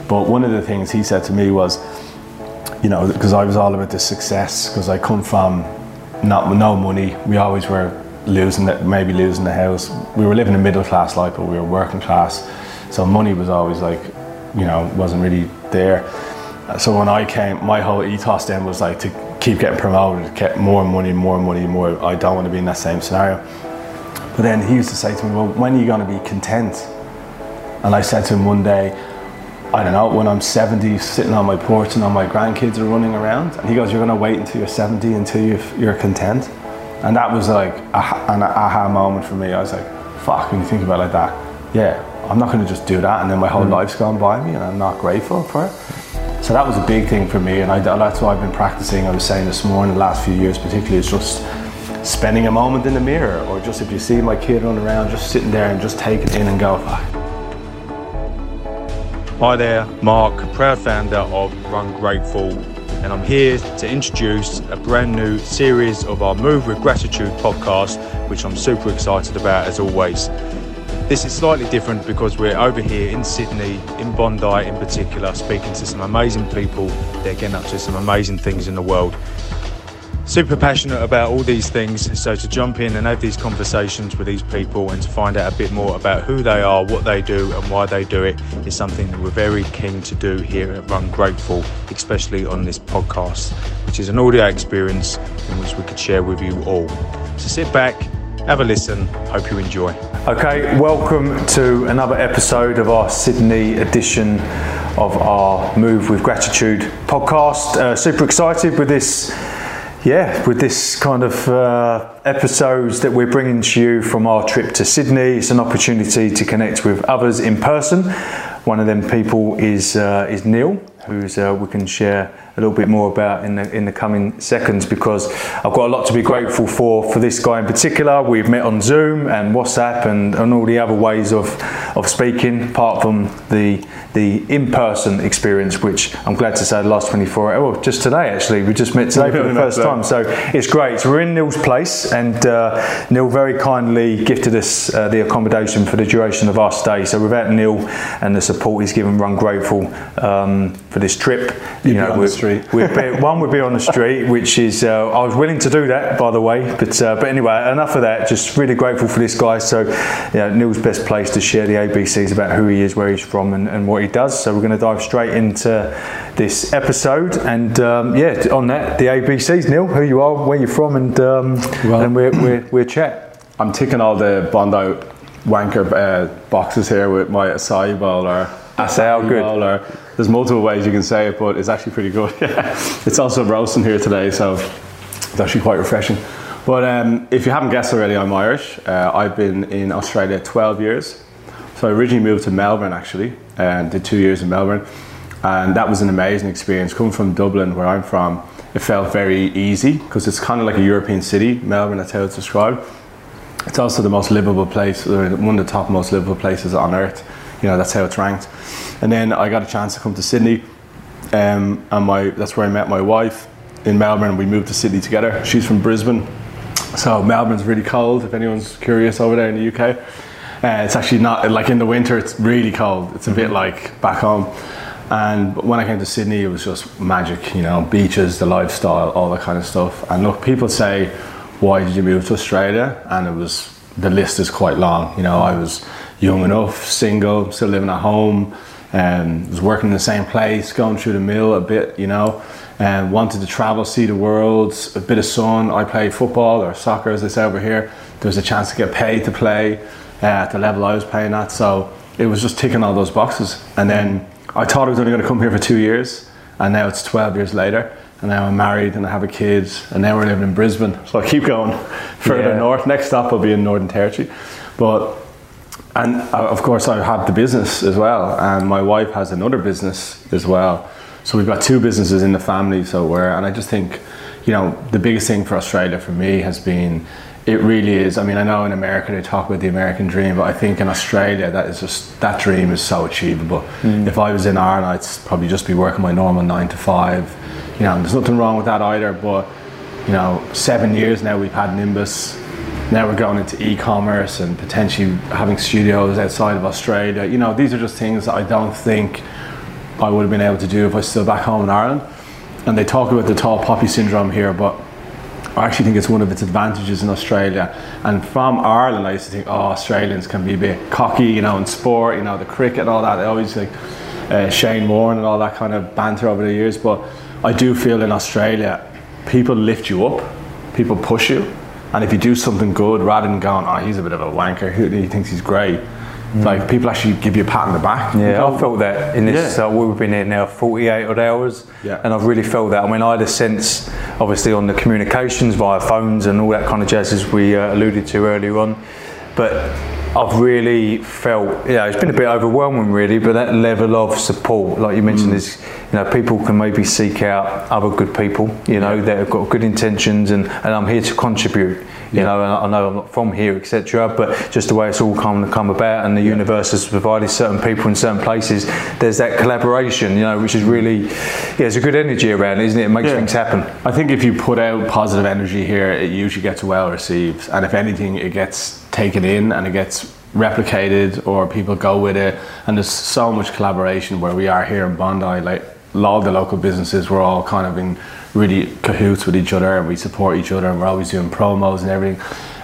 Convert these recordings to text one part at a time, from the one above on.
But one of the things he said to me was, you know, because I was all about the success, because I come from no money. We always were maybe losing the house. We were living a middle class life, but we were working class. So money was always like, you know, wasn't really there. So when I came, my whole ethos then was like to keep getting promoted, get more money. I don't want to be in that same scenario. But then he used to say to me, well, when are you going to be content? And I said to him one day, I don't know, when I'm 70, sitting on my porch and all my grandkids are running around. And he goes, you're going to wait until you're 70 until you're content? And that was like an aha moment for me. I was like, fuck, when you think about it like that, yeah, I'm not going to just do that and then my whole life's gone by me and I'm not grateful for it. So that was a big thing for me, and that's why I've been practicing. I was saying this morning, the last few years particularly, is just spending a moment in the mirror, or just if you see my kid running around, just sitting there and just take it in and go, fuck. Hi there, Mark, proud founder of Run Grateful, and I'm here to introduce a brand new series of our Move with Gratitude podcast, which I'm super excited about as always. This is slightly different because we're over here in Sydney, in Bondi in particular, speaking to some amazing people. They're getting up to some amazing things in the world. Super passionate about all these things, so to jump in and have these conversations with these people and to find out a bit more about who they are, what they do and why they do it is something that we're very keen to do here at Run Grateful, especially on this podcast, which is an audio experience in which we could share with you all. So sit back, have a listen, hope you enjoy. Okay, welcome to another episode of our Sydney edition of our Move with Gratitude podcast. Super excited with this kind of episodes that we're bringing to you from our trip to Sydney. It's an opportunity to connect with others in person. One of them people is Neil, who's we can share a little bit more about in the coming seconds, because I've got a lot to be grateful for this guy in particular. We've met on Zoom and WhatsApp and all the other ways of speaking, apart from the in-person experience, which I'm glad to say the last 24 hours, well, just today actually, we just met today for the first time, so it's great. So we're in Neil's place, and Neil very kindly gifted us the accommodation for the duration of our stay. So without Neil and the support he's given Run Grateful for this trip, we'd be on the street, which is I was willing to do that, by the way, but anyway, enough of that. Just really grateful for this guy. So Neil's best place to share the ABCs about who he is, where he's from and what he does. So we're going to dive straight into this episode, and on that, the ABCs. Neil, who you are, where you're from, and we're chat. I'm ticking all the Bondi wanker boxes here with my acai bowl or acai bowl, or there's multiple ways you can say it, but it's actually pretty good. It's also roasting here today, so it's actually quite refreshing. But if you haven't guessed already, I'm Irish. I've been in Australia 12 years. So I originally moved to Melbourne actually, and did 2 years in Melbourne, and that was an amazing experience. Coming from Dublin, where I'm from, it felt very easy because it's kind of like a European city. Melbourne, that's how it's described. It's also the most livable place, one of the top most livable places on earth. That's how it's ranked. And then I got a chance to come to Sydney, and that's where I met my wife in Melbourne. We moved to Sydney together. She's from Brisbane, so Melbourne's really cold, if anyone's curious over there in the UK. It's actually not, like in the winter it's really cold. It's a bit like back home. And when I came to Sydney, it was just magic, beaches, the lifestyle, all that kind of stuff. And look, people say, why did you move to Australia? And the list is quite long. I was young enough, single, still living at home, was working in the same place, going through the mill a bit, and wanted to travel, see the world, a bit of sun. I played football, or soccer as they say over here. There was a chance to get paid to play at the level I was playing at, so it was just ticking all those boxes. And then I thought I was only going to come here for 2 years, and now it's 12 years later, and now I'm married and I have a kid, and now we're living in Brisbane, so I keep going further north. Next stop will be in Northern Territory. And of course I have the business as well, and my wife has another business as well. So we've got two businesses in the family, and I just think, the biggest thing for Australia for me has been, it really is, I know in America they talk about the American dream, but I think in Australia that dream is so achievable. If I was in Ireland, I'd probably just be working my normal 9 to 5. There's nothing wrong with that either, but 7 years now we've had Nimbus. Now we're going into e-commerce and potentially having studios outside of Australia. These are just things that I don't think I would have been able to do if I was still back home in Ireland. And they talk about the tall poppy syndrome here, but I actually think it's one of its advantages in Australia. And from Ireland, I used to think, Australians can be a bit cocky, in sport, the cricket and all that. They always like Shane Warne and all that kind of banter over the years. But I do feel in Australia, people lift you up, people push you. And if you do something good, rather than going, he's a bit of a wanker, he thinks he's great. Like, people actually give you a pat on the back. Yeah, I felt that in this. We've been here now 48 odd hours, and I've really felt that. I mean, I had a sense, obviously, on the communications via phones and all that kind of jazz, as we alluded to earlier on. But I've really felt, it's been a bit overwhelming, really. But that level of support, like you mentioned, is people can maybe seek out other good people, that have got good intentions, and I'm here to contribute. And I know I'm not from here, etc. But just the way it's all come about, and the universe has provided certain people in certain places. There's that collaboration, which is really, there's a good energy around it, isn't it? It makes things happen. I think if you put out positive energy here, it usually gets well received, and if anything, it gets taken in and it gets replicated, or people go with it. And there's so much collaboration where we are here in Bondi. Like, a lot of the local businesses, we're all kind of in really cahoots with each other, and we support each other, and we're always doing promos and everything.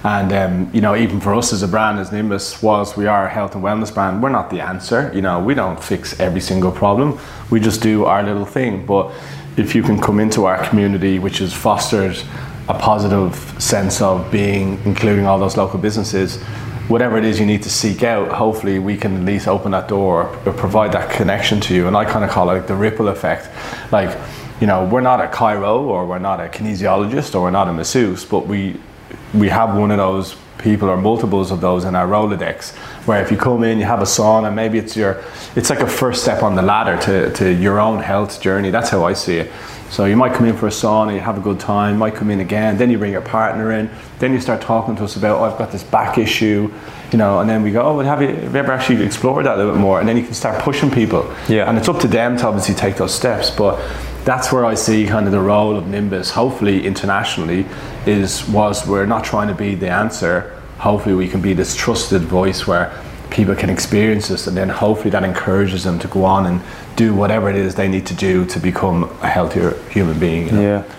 And even for us as a brand, as Nimbus, whilst we are a health and wellness brand, we're not the answer. We don't fix every single problem. We just do our little thing. But if you can come into our community, which has fostered a positive sense of being, including all those local businesses, whatever it is you need to seek out, hopefully we can at least open that door or provide that connection to you. And I kind of call it like the ripple effect. Like, we're not a chiro, or we're not a kinesiologist, or we're not a masseuse, but we have one of those people, or multiples of those, in our Rolodex, where if you come in, you have a sauna, maybe it's like a first step on the ladder to your own health journey. That's how I see it. So you might come in for a sauna, you have a good time, might come in again, then you bring your partner in, then you start talking to us about, I've got this back issue, and then we go, well, have you ever actually explored that a little bit more? And then you can start pushing people. Yeah. And it's up to them to obviously take those steps. But that's where I see kind of the role of Nimbus, hopefully internationally, whilst we're not trying to be the answer, hopefully we can be this trusted voice where people can experience this, and then hopefully that encourages them to go on and do whatever it is they need to do to become a healthier human being.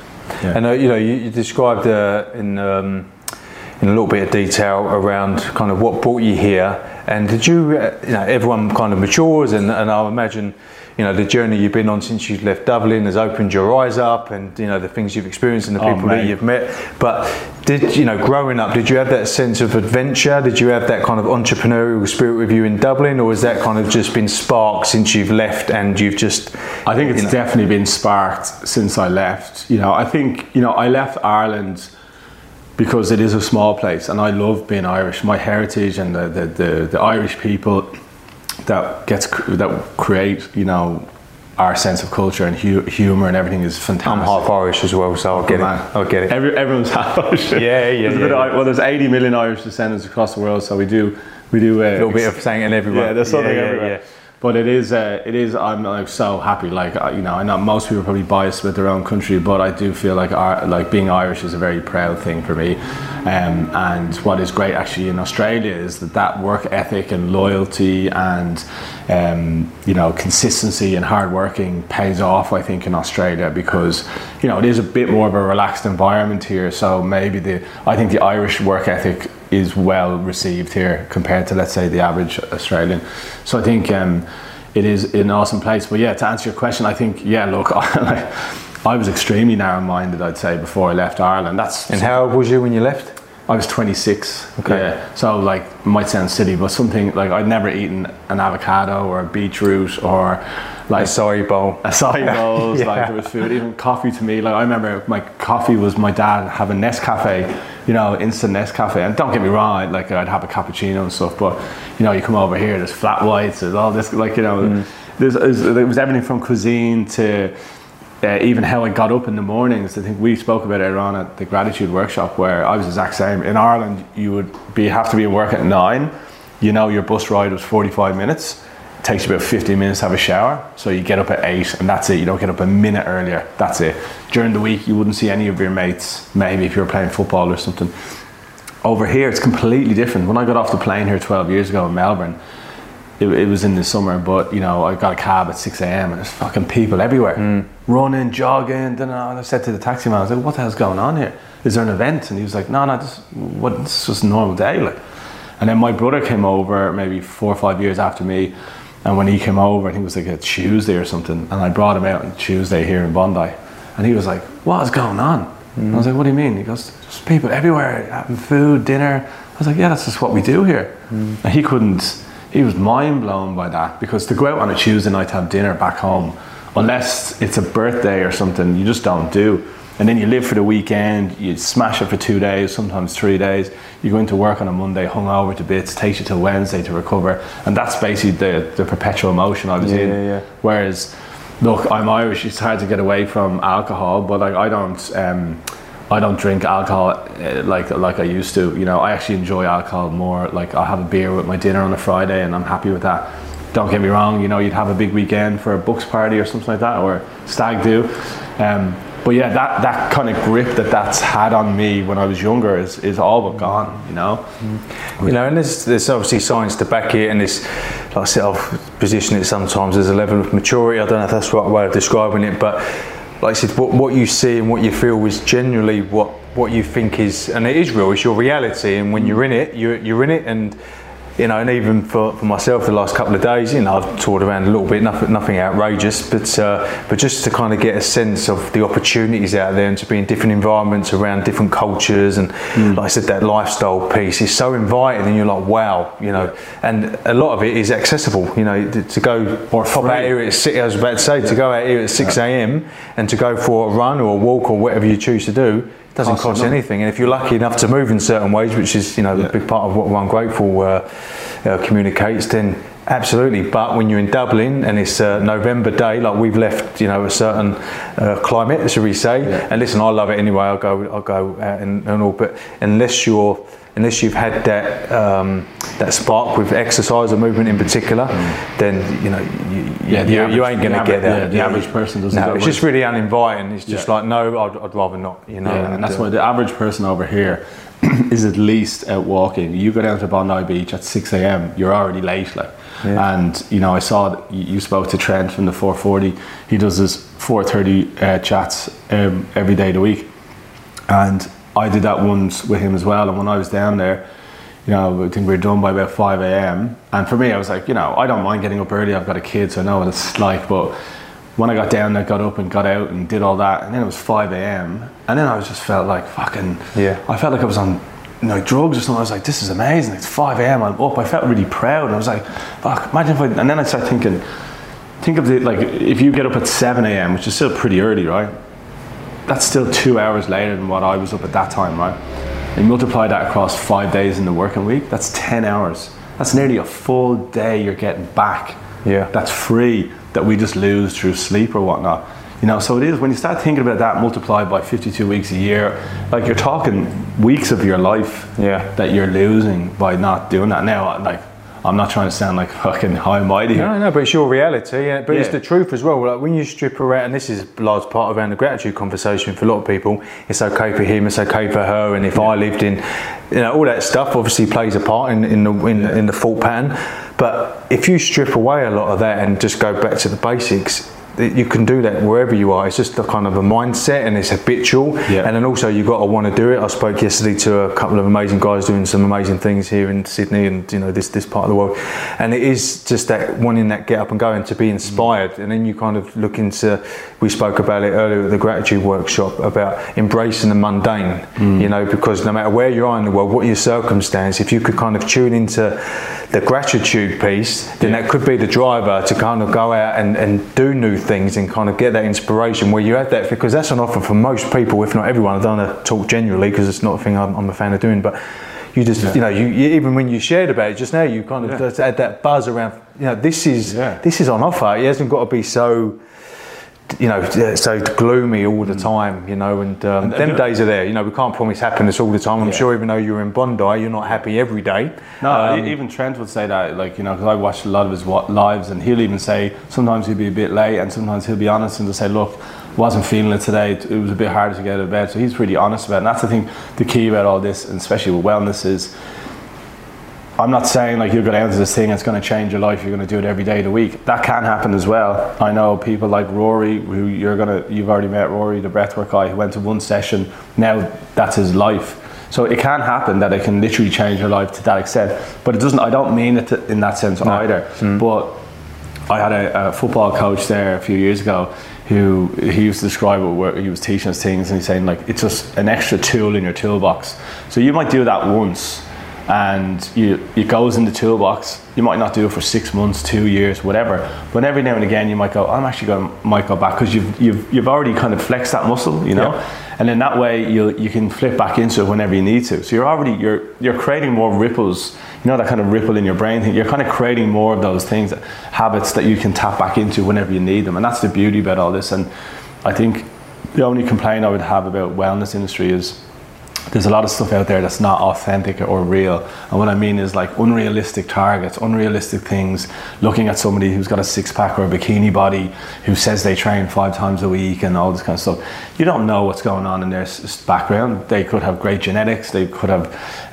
And you described in a little bit of detail around kind of what brought you here, and did you everyone kind of matures, and I imagine the journey you've been on since you've left Dublin has opened your eyes up, and the things you've experienced and the people that you've met. But growing up, did you have that sense of adventure? Did you have that kind of entrepreneurial spirit with you in Dublin, or has that kind of just been sparked since you've left and you've just... I think it's definitely been sparked since I left. I think I left Ireland because it is a small place, and I love being Irish. My heritage and the Irish people that create our sense of culture and humour and everything is fantastic. I'm half Irish as well, so I'll get it. Everyone's half Irish. There's 80 million Irish descendants across the world, so we do a little bit of saying everywhere. Yeah, there's something everywhere. Yeah. But it is. I'm like so happy. Like I know most people are probably biased with their own country, but I do feel like being Irish is a very proud thing for me. And what is great actually in Australia is that work ethic and loyalty and consistency and hard working pays off. I think in Australia, because it is a bit more of a relaxed environment here. So maybe I think the Irish work ethic is well received here compared to, let's say, the average Australian. So I think it is an awesome place. But yeah, to answer your question, I think look, I was extremely narrow-minded, I'd say, before I left Ireland. And how old was you when you left? I was 26. Okay. Yeah. So it might sound silly, but something like I'd never eaten an avocado or a beetroot or like acai bowl. Acai bowls, like there was food, even coffee to me. Like I remember my coffee was my dad having Nescafe, instant Nescafe. And don't get me wrong, I'd have a cappuccino and stuff, but you come over here, there's flat whites, there's all this, there was everything from cuisine to even how I got up in the mornings. I think we spoke about it earlier on at the gratitude workshop, where I was the exact same. In Ireland, you would have to be at work at 9. Your bus ride was 45 minutes. It takes you about 15 minutes to have a shower. So you get up at 8 and that's it. You don't get up a minute earlier. That's it. During the week, you wouldn't see any of your mates, maybe if you were playing football or something. Over here, it's completely different. When I got off the plane here 12 years ago in Melbourne, it was in the summer, but you know, I got a cab at 6 a.m. and there's fucking people everywhere, running, jogging. Then I said to the taxi man, I was like, "What the hell's going on here? Is there an event?" And he was like, "No, this is just a normal day." Like, and then my brother came over maybe 4 or 5 years after me, and when he came over, I think it was like a Tuesday or something, and I brought him out on Tuesday here in Bondi, and he was like, "What is going on?" I was like, "What do you mean?" He goes, "There's people everywhere having food, dinner." I was like, "Yeah, that's just what we do here." And he was mind blown by that, because to go out on a Tuesday night to have dinner back home, unless it's a birthday or something, you just don't do. And then you live for the weekend, you smash it for 2 days, sometimes 3 days. You go into work on a Monday, hungover to bits, takes you till Wednesday to recover. And that's basically the perpetual motion I was in. Yeah. Whereas, look, I'm Irish, it's hard to get away from alcohol, but like I don't drink alcohol like I used to. You know, I actually enjoy alcohol more. Like, I'll have a beer with my dinner on a Friday and I'm happy with that. Don't get me wrong, you know, you'd have a big weekend for a Bucks party or something like that, or stag do. But yeah, that kind of grip that's had on me when I was younger is all but gone, you know. You know, and there's obviously science to back it, and this, like I said, I've positioned it sometimes as a level of maturity. I don't know if that's the right way of describing it, but like I said, what you see and what you feel is generally what you think is, and it is real, it's your reality, and when you're in it, you're in it. And you know, and even for myself, the last couple of days, you know, I've toured around a little bit, nothing outrageous, but just to kind of get a sense of the opportunities out there and to be in different environments around different cultures, and like I said, that lifestyle piece is so inviting, and you're like, wow, you know, and a lot of it is accessible, you know, to go or pop out here at 6, I was about to say, to go out here at 6 a.m. and to go for a run or a walk or whatever you choose to do, doesn't cost anything. And if you're lucky enough to move in certain ways, which is, you know, a big part of what Run Grateful communicates, then absolutely. But when you're in Dublin and it's a November day, like we've left, you know, a certain climate, shall we say, and listen, I love it anyway, I'll go out and all, but unless you've had that spark with exercise or movement in particular, then you know you ain't going to get that. The average person doesn't. No, it's just really uninviting. It's just like, no, I'd rather not. You know, and that's why the average person over here is at least out walking. You go down to Bondi Beach at 6 a.m. You're already late, like. And you know, I saw that you spoke to Trent from the 440. He does his 4:30 chats every day of the week, and I did that once with him as well. And when I was down there, you know, I think we were done by about 5 a.m. And for me, I was like, you know, I don't mind getting up early. I've got a kid, so I know what it's like. But when I got down there, got up and got out and did all that, and then it was 5 a.m. And then I just felt like fucking, I felt like I was on, you know, drugs or something. I was like, this is amazing. It's 5 a.m. I'm up. I felt really proud. And I was like, fuck, imagine if and then I started thinking, think of it like, if you get up at 7 a.m., which is still pretty early, right? That's still 2 hours later than what I was up at that time, right? And multiply that across 5 days in the working week, that's 10 hours. That's nearly a full day you're getting back. Yeah. That's free, that we just lose through sleep or whatnot. You know, so it is, when you start thinking about that multiplied by 52 weeks a year, like you're talking weeks of your life that you're losing by not doing that. Now, like, I'm not trying to sound like fucking high and mighty here. No, but it's your reality, but it's the truth as well. Like when you strip around, and this is a large part around the gratitude conversation for a lot of people, it's okay for him, it's okay for her, and if I lived in, you know, all that stuff obviously plays a part in the thought pattern. But if you strip away a lot of that and just go back to the basics, you can do that wherever you are. It's just a kind of a mindset, and it's habitual. And then also you've got to want to do it. I spoke yesterday to a couple of amazing guys doing some amazing things here in Sydney and, you know, this part of the world. And it is just that wanting that get up and go and to be inspired. And then you kind of look into, we spoke about it earlier at the gratitude workshop, about embracing the mundane, you know, because no matter where you are in the world, what your circumstance, if you could kind of tune into the gratitude piece, then that could be the driver to kind of go out and do new things and kind of get that inspiration where you have that, because that's an offer for most people, if not everyone. I don't want to talk generally because it's not a thing I'm a fan of doing, but you just, you know, you even when you shared about it just now, you kind of just had that buzz around, you know, this is on offer. It hasn't got to be so, you know, so gloomy all the time, you know, and them days are there. You know, we can't promise happiness all the time. I'm sure even though you're in Bondi, you're not happy every day. No, even Trent would say that, like, you know, because I watched a lot of his lives, and he'll even say sometimes he'll be a bit late, and sometimes he'll be honest and just say, look, wasn't feeling it today, it was a bit harder to get out of bed. So he's pretty honest about it. And that's the thing, the key about all this, and especially with wellness, is I'm not saying like you'll go down to this thing, it's going to change your life, you're going to do it every day of the week. That can happen as well. I know people like Rory, who you've already met Rory, the breathwork guy, who went to one session, now that's his life. So it can happen that it can literally change your life to that extent. But it doesn't, I don't mean it in that sense either. But I had a football coach there a few years ago who he used to describe it where he was teaching us things, and he's saying like it's just an extra tool in your toolbox. So you might do that once, and it goes in the toolbox. You might not do it for 6 months, 2 years, whatever. But every now and again, you might go, might go back, because you've already kind of flexed that muscle, you know. Yeah. And in that way, you can flip back into it whenever you need to. So you're creating more ripples. You know, that kind of ripple in your brain thing. You're kind of creating more of those things, habits that you can tap back into whenever you need them. And that's the beauty about all this. And I think the only complaint I would have about wellness industry is there's a lot of stuff out there that's not authentic or real. And what I mean is like unrealistic targets, unrealistic things, looking at somebody who's got a six-pack or a bikini body, who says they train 5 times a week and all this kind of stuff. You don't know what's going on in their background. They could have great genetics, they could have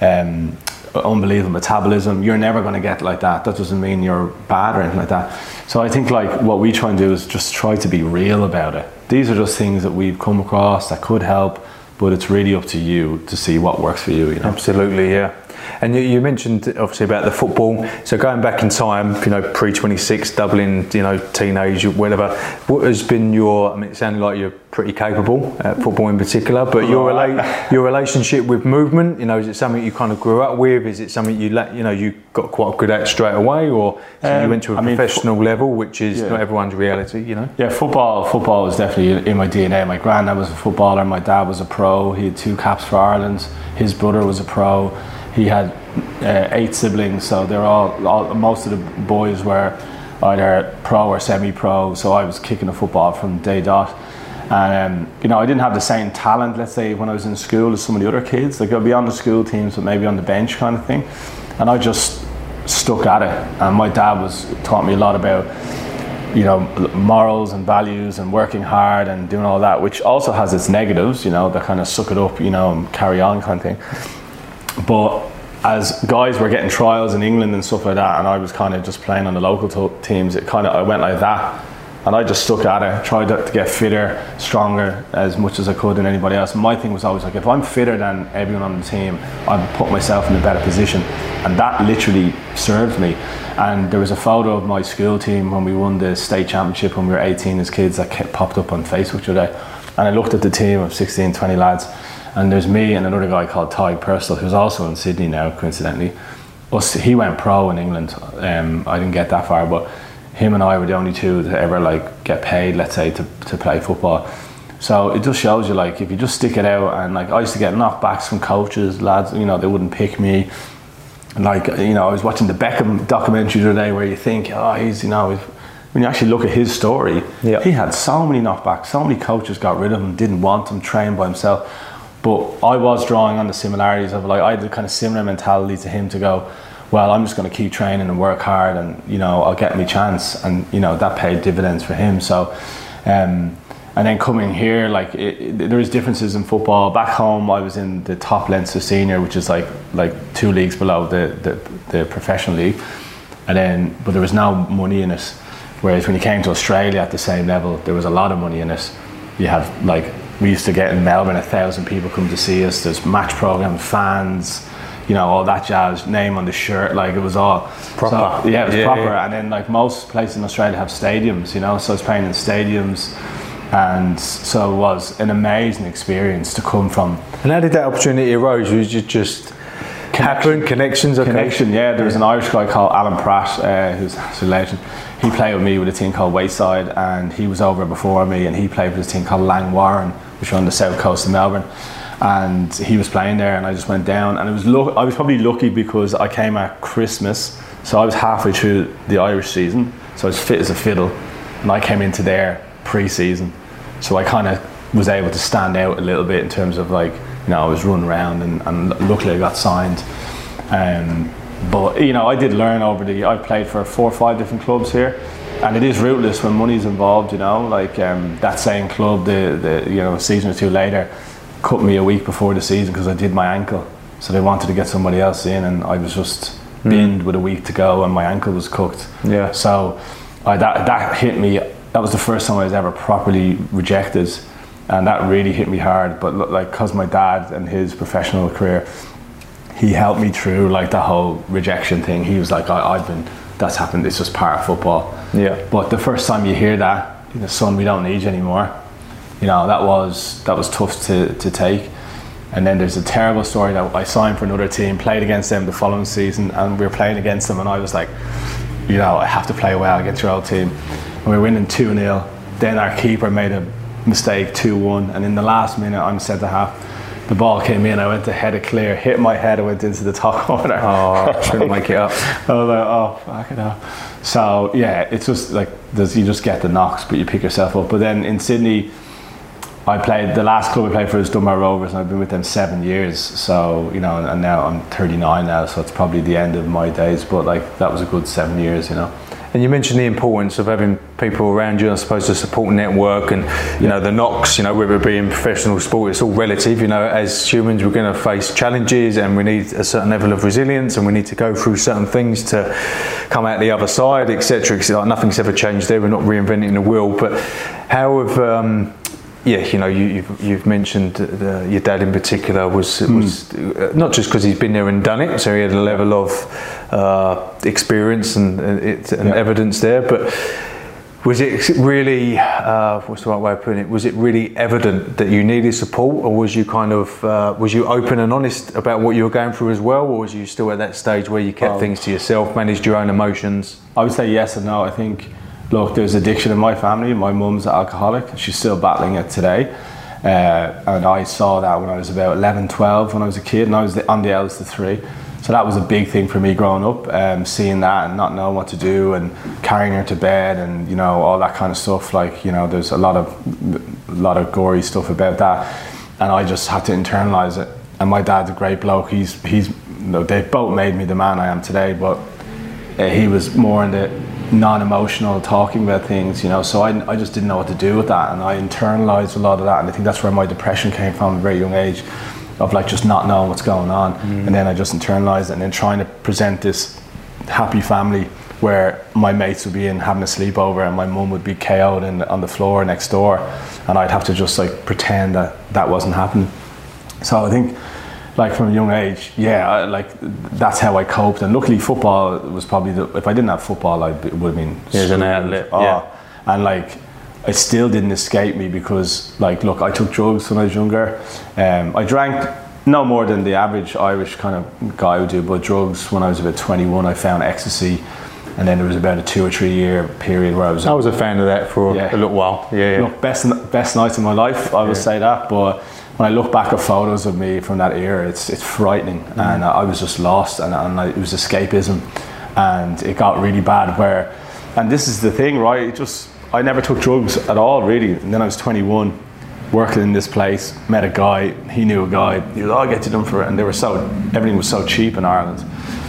unbelievable metabolism. You're never going to get like that. That doesn't mean you're bad or anything like that. So I think like what we try and do is just try to be real about it. These are just things that we've come across that could help, but it's really up to you to see what works for you, you know? Absolutely, yeah. And you mentioned obviously about the football. So going back in time, pre-26, Dublin, teenage, whatever. What has been it sounded like you're pretty capable at football in particular, but your relationship with movement, is it something you kind of grew up with? Is it something you got quite good at straight away, or you went to a professional level, which is not everyone's reality, Yeah, football was definitely in my DNA. My granddad was a footballer, my dad was a pro, he had 2 caps for Ireland, his brother was a pro. He had 8 siblings, so they're all most of the boys were either pro or semi-pro. So I was kicking the football from day dot, and I didn't have the same talent, let's say, when I was in school as some of the other kids. Like I'd be on the school teams, but maybe on the bench kind of thing, and I just stuck at it. And my dad taught me a lot about morals and values and working hard and doing all that, which also has its negatives, that kind of suck it up, and carry on kind of thing. But as guys were getting trials in England and stuff like that, and I was kind of just playing on the local teams, I went like that, and I just stuck at it, tried to get fitter, stronger as much as I could than anybody else. My thing was always like, if I'm fitter than everyone on the team, I'd put myself in a better position, and that literally served me. And there was a photo of my school team when we won the state championship when we were 18 as kids that popped up on Facebook today, and I looked at the team of 16, 20 lads, and there's me and another guy called Ty Purcell, who's also in Sydney now, coincidentally. He went pro in England. I didn't get that far, but him and I were the only 2 to ever get paid, let's say, to play football. So it just shows you, if you just stick it out, and I used to get knockbacks from coaches, lads, they wouldn't pick me. I was watching the Beckham documentary today, where you think, when you actually look at his story, he had so many knockbacks, so many coaches got rid of him, didn't want him, trained by himself. But I was drawing on the similarities of I had the kind of similar mentality to him, to go, well, I'm just going to keep training and work hard, and I'll get my chance, and that paid dividends for him. So and then coming here, there is differences in football. Back home I was in the top Leinster Senior, which is like 2 leagues below the professional league, but there was no money in it. Whereas when you came to Australia at the same level, there was a lot of money in it. You had we used to get in Melbourne 1,000 people come to see us. There's match program, fans, all that jazz, name on the shirt, it was all proper. So, it was proper. Yeah. And then most places in Australia have stadiums, so I was playing in stadiums, and so it was an amazing experience to come from. And how did that opportunity arise? Was it just connections? Okay. Connection, yeah. There was an Irish guy called Alan Pratt, who's a legend. He played with me with a team called Wayside, and he was over before me, and he played with a team called Langwarren, which are on the south coast of Melbourne. And he was playing there, and I just went down, and I was probably lucky because I came at Christmas, so I was halfway through the Irish season, so I was fit as a fiddle, and I came into their pre-season, so I kind of was able to stand out a little bit in terms of I was running around, and luckily I got signed. But I did learn I played for 4 or 5 different clubs here, and it is ruthless when money's involved. That same club, the season or 2 later, cut me a week before the season because I did my ankle, so they wanted to get somebody else in, and I was just binned with a week to go, and my ankle was cooked. Yeah. So that hit me. That was the first time I was ever properly rejected, and that really hit me hard. But like, because my dad and his professional career, he helped me through like the whole rejection thing. He was like, that's happened, it's just part of football. Yeah. But the first time you hear that, son, we don't need you anymore, that was tough to take. And then there's a terrible story that I signed for another team, played against them the following season, and we were playing against them, and I was like, I have to play well against your old team. And we were winning 2-0. Then our keeper made a mistake, 2-1, and in the last minute, I'm centre half. The ball came in, I went to head it clear, hit my head, I went into the top corner. Oh, shouldn't make it up. I was like, oh, fuck it up. So, yeah, it's just like, you just get the knocks, but you pick yourself up. But then in Sydney, the last club I played for was Dunbar Rovers, and I've been with them 7 years. So, and now I'm 39 now, so it's probably the end of my days. But like, that was a good 7 years, And you mentioned the importance of having people around you, I suppose, the support network, and the knocks, whether it be in professional sport, it's all relative. As humans, we're going to face challenges, and we need a certain level of resilience, and we need to go through certain things to come out the other side, etc. Like, nothing's ever changed there. We're not reinventing the wheel. But how have you've mentioned your dad in particular was not just because he's been there and done it, so he had a level of experience and evidence there, but was it really, what's the right way of putting it, was it really evident that you needed support, or was you was you open and honest about what you were going through as well, or was you still at that stage where you kept things to yourself, managed your own emotions? I would say yes and no. I think, look, there's addiction in my family. My mum's an alcoholic. She's still battling it today. And I saw that when I was about 11, 12, when I was a kid, and I was on the eldest of three. So that was a big thing for me growing up, seeing that and not knowing what to do, and carrying her to bed, and all that kind of stuff. Like, there's a lot of gory stuff about that, and I just had to internalize it. And my dad's a great bloke. They both made me the man I am today, but he was more in the non-emotional talking about things, so I just didn't know what to do with that, and I internalized a lot of that, and I think that's where my depression came from at a very young age, of like just not knowing what's going on. And then I just internalized it, and then trying to present this happy family where my mates would be in having a sleepover, and my mum would be KO'd on the floor next door, and I'd have to just like pretend that wasn't happening. So I think, like, from a young age, that's how I coped. And luckily football was probably if I didn't have football, it would have been an outlet. And like, it still didn't escape me, because like, look, I took drugs when I was younger. I drank no more than the average Irish kind of guy would do, but drugs when I was about 21, I found ecstasy. And then there was about a 2 or 3 year period where I was a fan of that for a little while. Look, best nights of my life, I would say that. But when I look back at photos of me from that era, it's frightening, and I was just lost, and it was escapism, and it got really bad. And this is the thing, right? I never took drugs at all, really. And then I was 21, working in this place, met a guy. He knew a guy. He was, I'll get you done for it, and everything was so cheap in Ireland.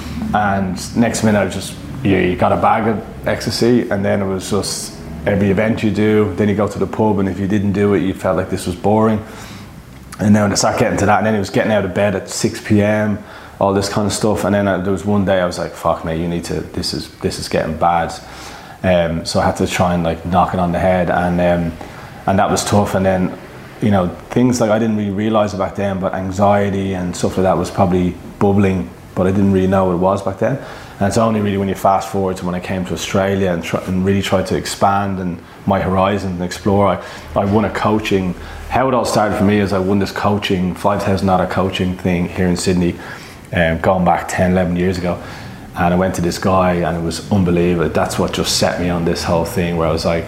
And next minute, you got a bag of ecstasy, and then it was just every event you do. Then you go to the pub, and if you didn't do it, you felt like this was boring. And then when I started getting to that, and then it was getting out of bed at 6 p.m, all this kind of stuff. And then there was one day I was like, fuck mate, you need to, this is getting bad. So I had to try and like knock it on the head, and that was tough. And then, things like I didn't really realise it back then, but anxiety and stuff like that was probably bubbling, but I didn't really know what it was back then. And it's only really when you fast forward to when I came to Australia and really tried to expand and my horizons and explore. I won a coaching. How it all started for me is I won this coaching, $5,000 coaching thing here in Sydney, going back 10, 11 years ago. And I went to this guy, and it was unbelievable. That's what just set me on this whole thing where I was like,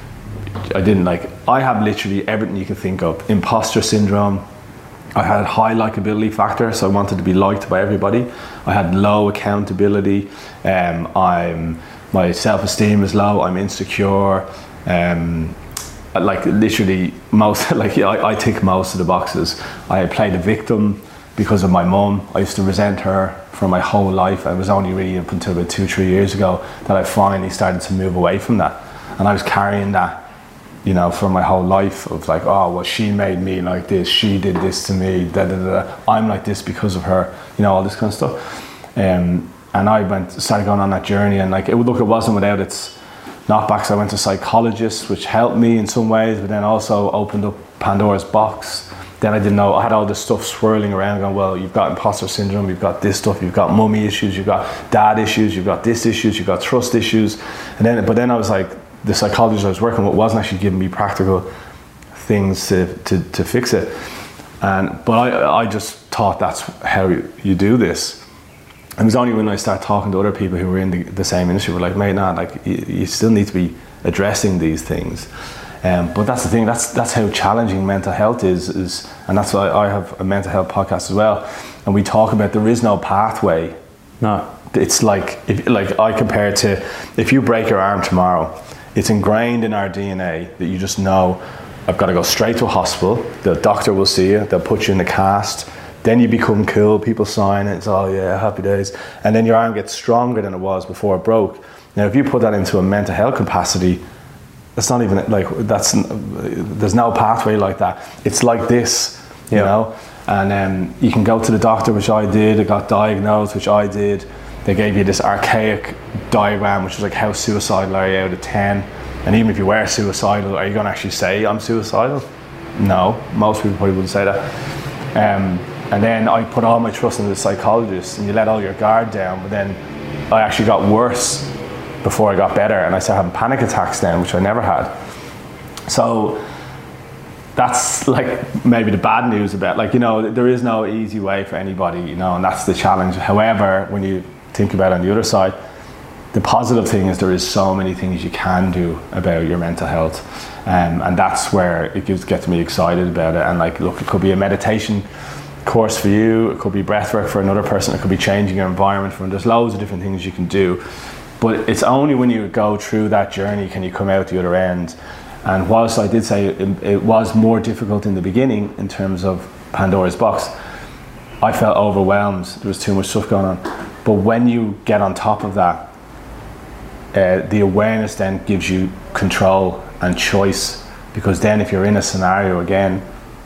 I have literally everything you can think of. Imposter syndrome. I had high likability factor, so I wanted to be liked by everybody. I had low accountability. My self-esteem is low. I'm insecure. Literally most. I tick most of the boxes. I played a victim because of my mum. I used to resent her for my whole life. It was only really up until about 2-3 years ago that I finally started to move away from that, and I was carrying that, for my whole life, of like, oh, well, she made me like this, she did this to me, I'm like this because of her, all this kind of stuff. And I started going on that journey, and like it wasn't without its knockbacks. I went to psychologists, which helped me in some ways, but then also opened up Pandora's box. Then I didn't know, I had all this stuff swirling around going, well, you've got imposter syndrome, you've got this stuff, you've got mummy issues, you've got dad issues, you've got this issues, you've got trust issues. But then I was like, the psychologist I was working with wasn't actually giving me practical things to fix it. But I just thought that's how you do this. And it was only when I started talking to other people who were in the same industry, were like, mate, nah, like you still need to be addressing these things. But that's the thing, that's how challenging mental health is, and that's why I have a mental health podcast as well. And we talk about there is no pathway. No. It's like, I compare it to, if you break your arm tomorrow, it's ingrained in our DNA that you just know, I've got to go straight to a hospital, the doctor will see you, they'll put you in the cast, then you become cool, people sign it, it's oh yeah, happy days. And then your arm gets stronger than it was before it broke. Now if you put that into a mental health capacity, it's not even like there's no pathway like that. It's like this, you know. And you can go to the doctor, which I did. I got diagnosed, which I did. They gave you this archaic diagram, which was like, how suicidal are you out of 10? And even if you were suicidal, are you going to actually say I'm suicidal? No, most people probably wouldn't say that. And then I put all my trust into the psychologist, and you let all your guard down. But then I actually got worse before I got better, and I started having panic attacks then, which I never had. So that's like maybe the bad news about, like, you know, there is no easy way for anybody, you know, and that's the challenge. However, when you think about it on the other side, the positive thing is there is so many things you can do about your mental health, and that's where it gets me excited about it. And like, look, it could be a meditation course for you, it could be breathwork for another person, it could be changing your environment for them. There's loads of different things you can do. But it's only when you go through that journey can you come out the other end. And whilst I did say it was more difficult in the beginning in terms of Pandora's box, I felt overwhelmed. There was too much stuff going on. But when you get on top of that, the awareness then gives you control and choice. Because then if you're in a scenario again,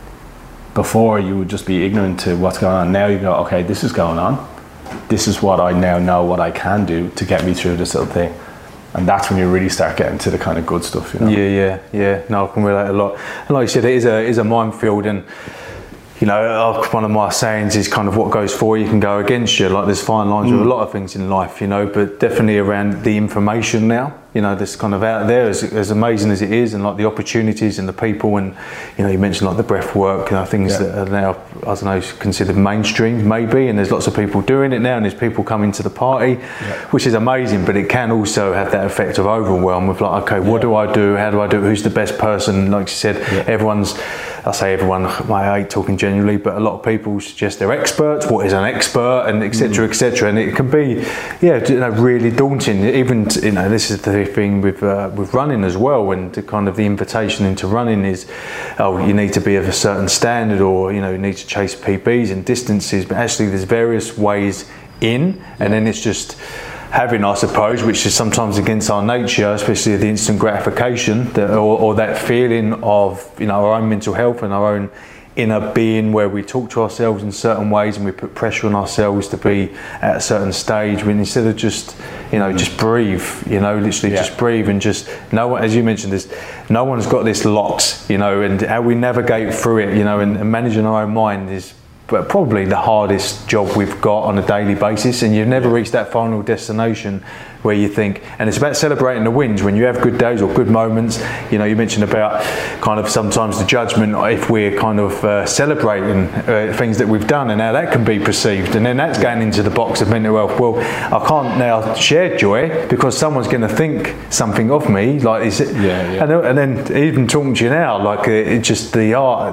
before you would just be ignorant to what's going on. Now you go, okay, this is going on. This is what I now know what I can do to get me through this little thing. And that's when you really start getting to the kind of good stuff, you know. Yeah. No, I can relate a lot. And like you said, it is a minefield, and you know, one of my sayings is kind of what goes for you can go against you. Like, there's fine lines with a lot of things in life, you know, but definitely around the information now, you know, that's kind of out there, as amazing as it is, and like the opportunities and the people, and you know, you mentioned like the breath work, you know, things that are now, I don't know, considered mainstream maybe, and there's lots of people doing it now, and there's people coming to the party, which is amazing, but it can also have that effect of overwhelm with like, okay, what do I do? How do I do it? Who's the best person? Like you said, everyone's, I say everyone, I hate talking generally, but a lot of people suggest they're experts. What is an expert, and etc. etc. And it can be, you know, really daunting. Even, you know, this is the thing with running as well. And the kind of the invitation into running is, oh, you need to be of a certain standard, or you know, you need to chase PBs and distances. But actually, there's various ways in, and then it's just having, I suppose, which is sometimes against our nature, especially the instant gratification, or that feeling of, you know, our own mental health and our own inner being, where we talk to ourselves in certain ways and we put pressure on ourselves to be at a certain stage, when instead of just, you know, just breathe, you know, literally just breathe, and just, no one, as you mentioned, no one's got this locked, you know, and how we navigate through it, you know, and managing our own mind is but probably the hardest job we've got on a daily basis, and you've never reached that final destination where you think, and it's about celebrating the wins when you have good days or good moments. You know, you mentioned about kind of sometimes the judgment if we're kind of celebrating things that we've done and how that can be perceived, and then that's going into the box of mental health. Well, I can't now share joy because someone's going to think something of me, like is it? And then even talking to you now, like it just the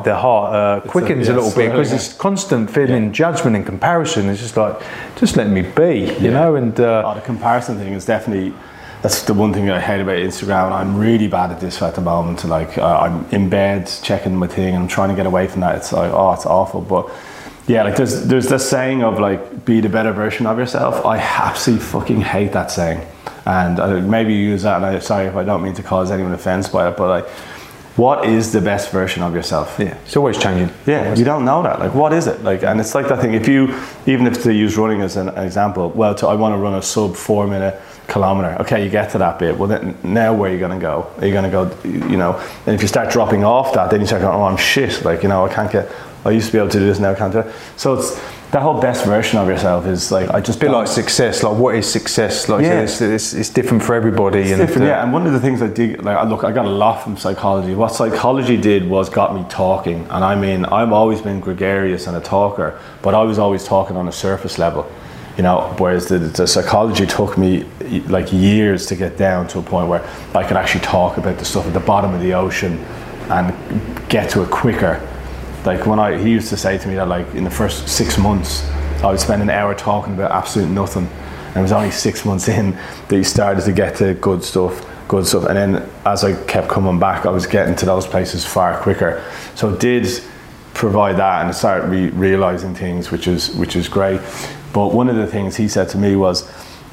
heart quickens a little bit, because it's constant feeling judgment and comparison. It's just like, just let me be, you know. And the comparison thing is definitely, that's the one thing I hate about Instagram, and I'm really bad at this at the moment. Like I'm in bed checking my thing and I'm trying to get away from that. It's like, oh, it's awful. But yeah, like there's this saying of like, be the better version of yourself. I absolutely fucking hate that saying, and maybe you use that, and I'm sorry if I don't mean to cause anyone offense by it, but like, what is the best version of yourself? Yeah, it's always changing. Yeah, you don't know that. Like, what is it? Like, and it's like that thing. Even if to use running as an example, well, I want to run a sub 4 minute kilometer. Okay, you get to that bit. Well, then now where are you going to go? Are you going to go? And if you start dropping off that, then you start going, oh, I'm shit. Like, I can't get. I used to be able to do this, now I can't do it. So it's that whole best version of yourself is like, I just a bit like success. Like, what is success? Like, yeah. it's different for everybody. It's different, yeah. And one of the things I did, like, I got a lot from psychology. What psychology did was got me talking. And I mean, I've always been gregarious and a talker, but I was always talking on a surface level, whereas the psychology took me like years to get down to a point where I could actually talk about the stuff at the bottom of the ocean and get to it quicker. Like he used to say to me that like in the first 6 months I would spend an hour talking about absolute nothing, and it was only 6 months in that you started to get to good stuff, and then as I kept coming back I was getting to those places far quicker. So it did provide that, and I started realizing things, which is great. But one of the things he said to me was,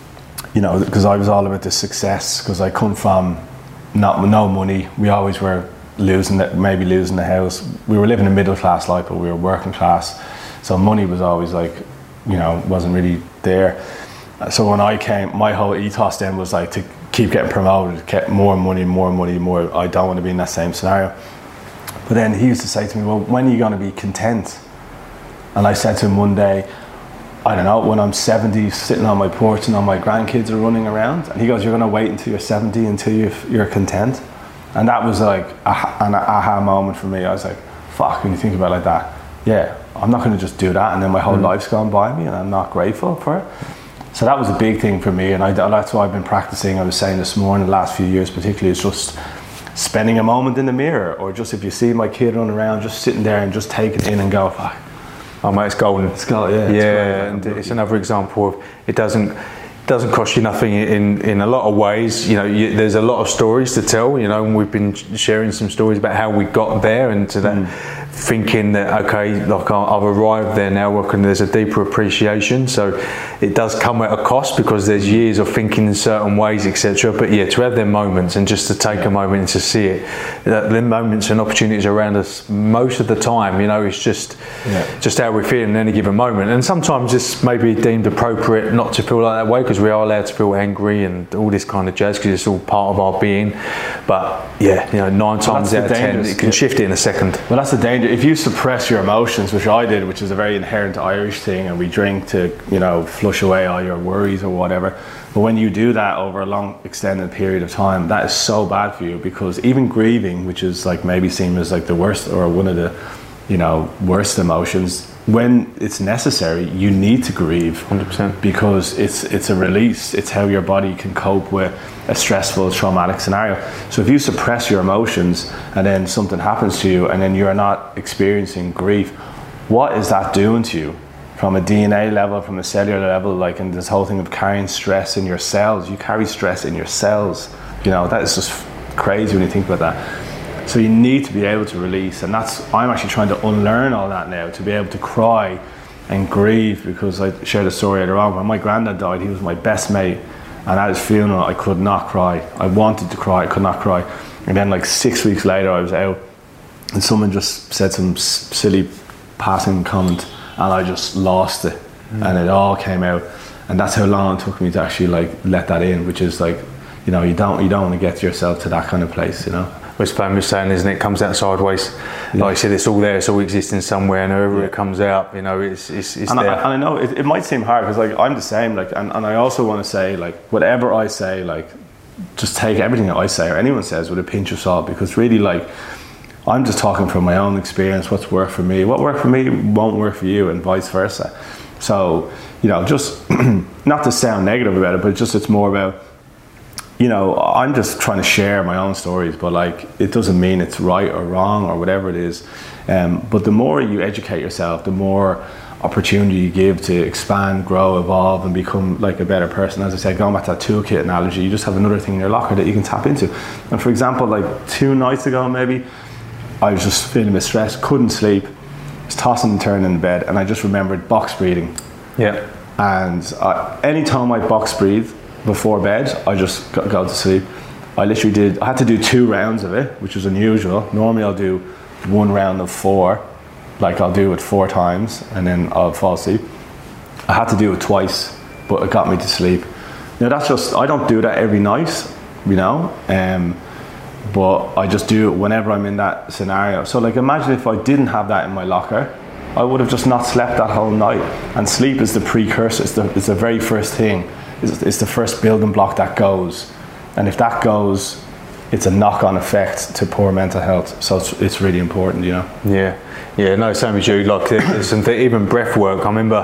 because I was all about the success, because I come from no money, we always were losing the house. We were living a middle class life, but we were working class, so money was always like, wasn't really there. So when I came, my whole ethos then was like to keep getting promoted, get more money. I don't want to be in that same scenario. But then he used to say to me, well, when are you going to be content? And I said to him one day, I don't know, when I'm 70, sitting on my porch and all my grandkids are running around. And he goes, you're going to wait until you're 70 until you're content? And that was like an aha moment for me. I was like, fuck, when you think about it like that, yeah, I'm not going to just do that and then my whole life's gone by me and I'm not grateful for it. So that was a big thing for me, and that's why I've been practicing. I was saying this more in the last few years particularly, is just spending a moment in the mirror, or just if you see my kid running around, just sitting there and just take it in and go, fuck. Oh mate, it's golden. It's golden, yeah. Yeah, and it's another example of it doesn't cost you nothing in a lot of ways. There's a lot of stories to tell, and we've been sharing some stories about how we got there, and to that thinking that, okay, like I've arrived there now, there's a deeper appreciation. So it does come at a cost, because there's years of thinking in certain ways, etc. But yeah, to have them moments and just to take a moment and to see it, the moments and opportunities around us most of the time, it's just how we feel in any given moment. And sometimes it's maybe deemed appropriate not to feel like that way, because we are allowed to feel angry and all this kind of jazz, because it's all part of our being. But yeah, 9 times out of 10 it can shift it in a second. Well, that's the danger. If you suppress your emotions, which I did, which is a very inherent Irish thing, and we drink to flush away all your worries or whatever, but when you do that over a long extended period of time, that is so bad for you. Because even grieving, which is like maybe seen as like the worst or one of the worst emotions, when it's necessary, you need to grieve 100%, because it's a release. It's how your body can cope with a stressful, traumatic scenario. So if you suppress your emotions and then something happens to you and then you're not experiencing grief, what is that doing to you from a DNA level, from a cellular level? Like, in this whole thing of carrying stress in your cells, you carry stress in your cells. That is just crazy when you think about that. So you need to be able to release, and I'm actually trying to unlearn all that now, to be able to cry and grieve, because I shared a story earlier on. When my granddad died, he was my best mate, and at his funeral I could not cry. I wanted to cry, I could not cry. And then like 6 weeks later I was out and someone just said some silly passing comment and I just lost it, and it all came out. And that's how long it took me to actually like let that in, which is like, you don't want to get yourself to that kind of place, Which Pam was saying, isn't it? It comes out sideways. Yeah. Like I said, it's all there, it's all existing somewhere, and however it comes out, it's and there. I know it might seem hard, because like I'm the same, like, and I also want to say, like, whatever I say, like, just take everything that I say or anyone says with a pinch of salt, because really, like, I'm just talking from my own experience. What's worked for me, what worked for me won't work for you, and vice versa. So, just not to sound negative about it, but just it's more about, I'm just trying to share my own stories, but like, it doesn't mean it's right or wrong or whatever it is. But the more you educate yourself, the more opportunity you give to expand, grow, evolve, and become like a better person. As I said, going back to that toolkit analogy, you just have another thing in your locker that you can tap into. And for example, like 2 nights ago, maybe, I was just feeling a bit stressed, couldn't sleep, was tossing and turning in bed, and I just remembered box breathing. Yeah. And anytime I box breathe before bed, I just go to sleep. I had to do 2 rounds of it, which was unusual. Normally I'll do 1 round of 4, like I'll do it 4 times and then I'll fall asleep. I had to do it twice, but it got me to sleep. Now that's just, I don't do that every night, you know, but I just do it whenever I'm in that scenario. So like imagine if I didn't have that in my locker, I would have just not slept that whole night. And sleep is the precursor, it's the very first thing. It's the first building block that goes. And if that goes, it's a knock-on effect to poor mental health. So it's really important, you know. Yeah, no, same as you. Like even breath work. I remember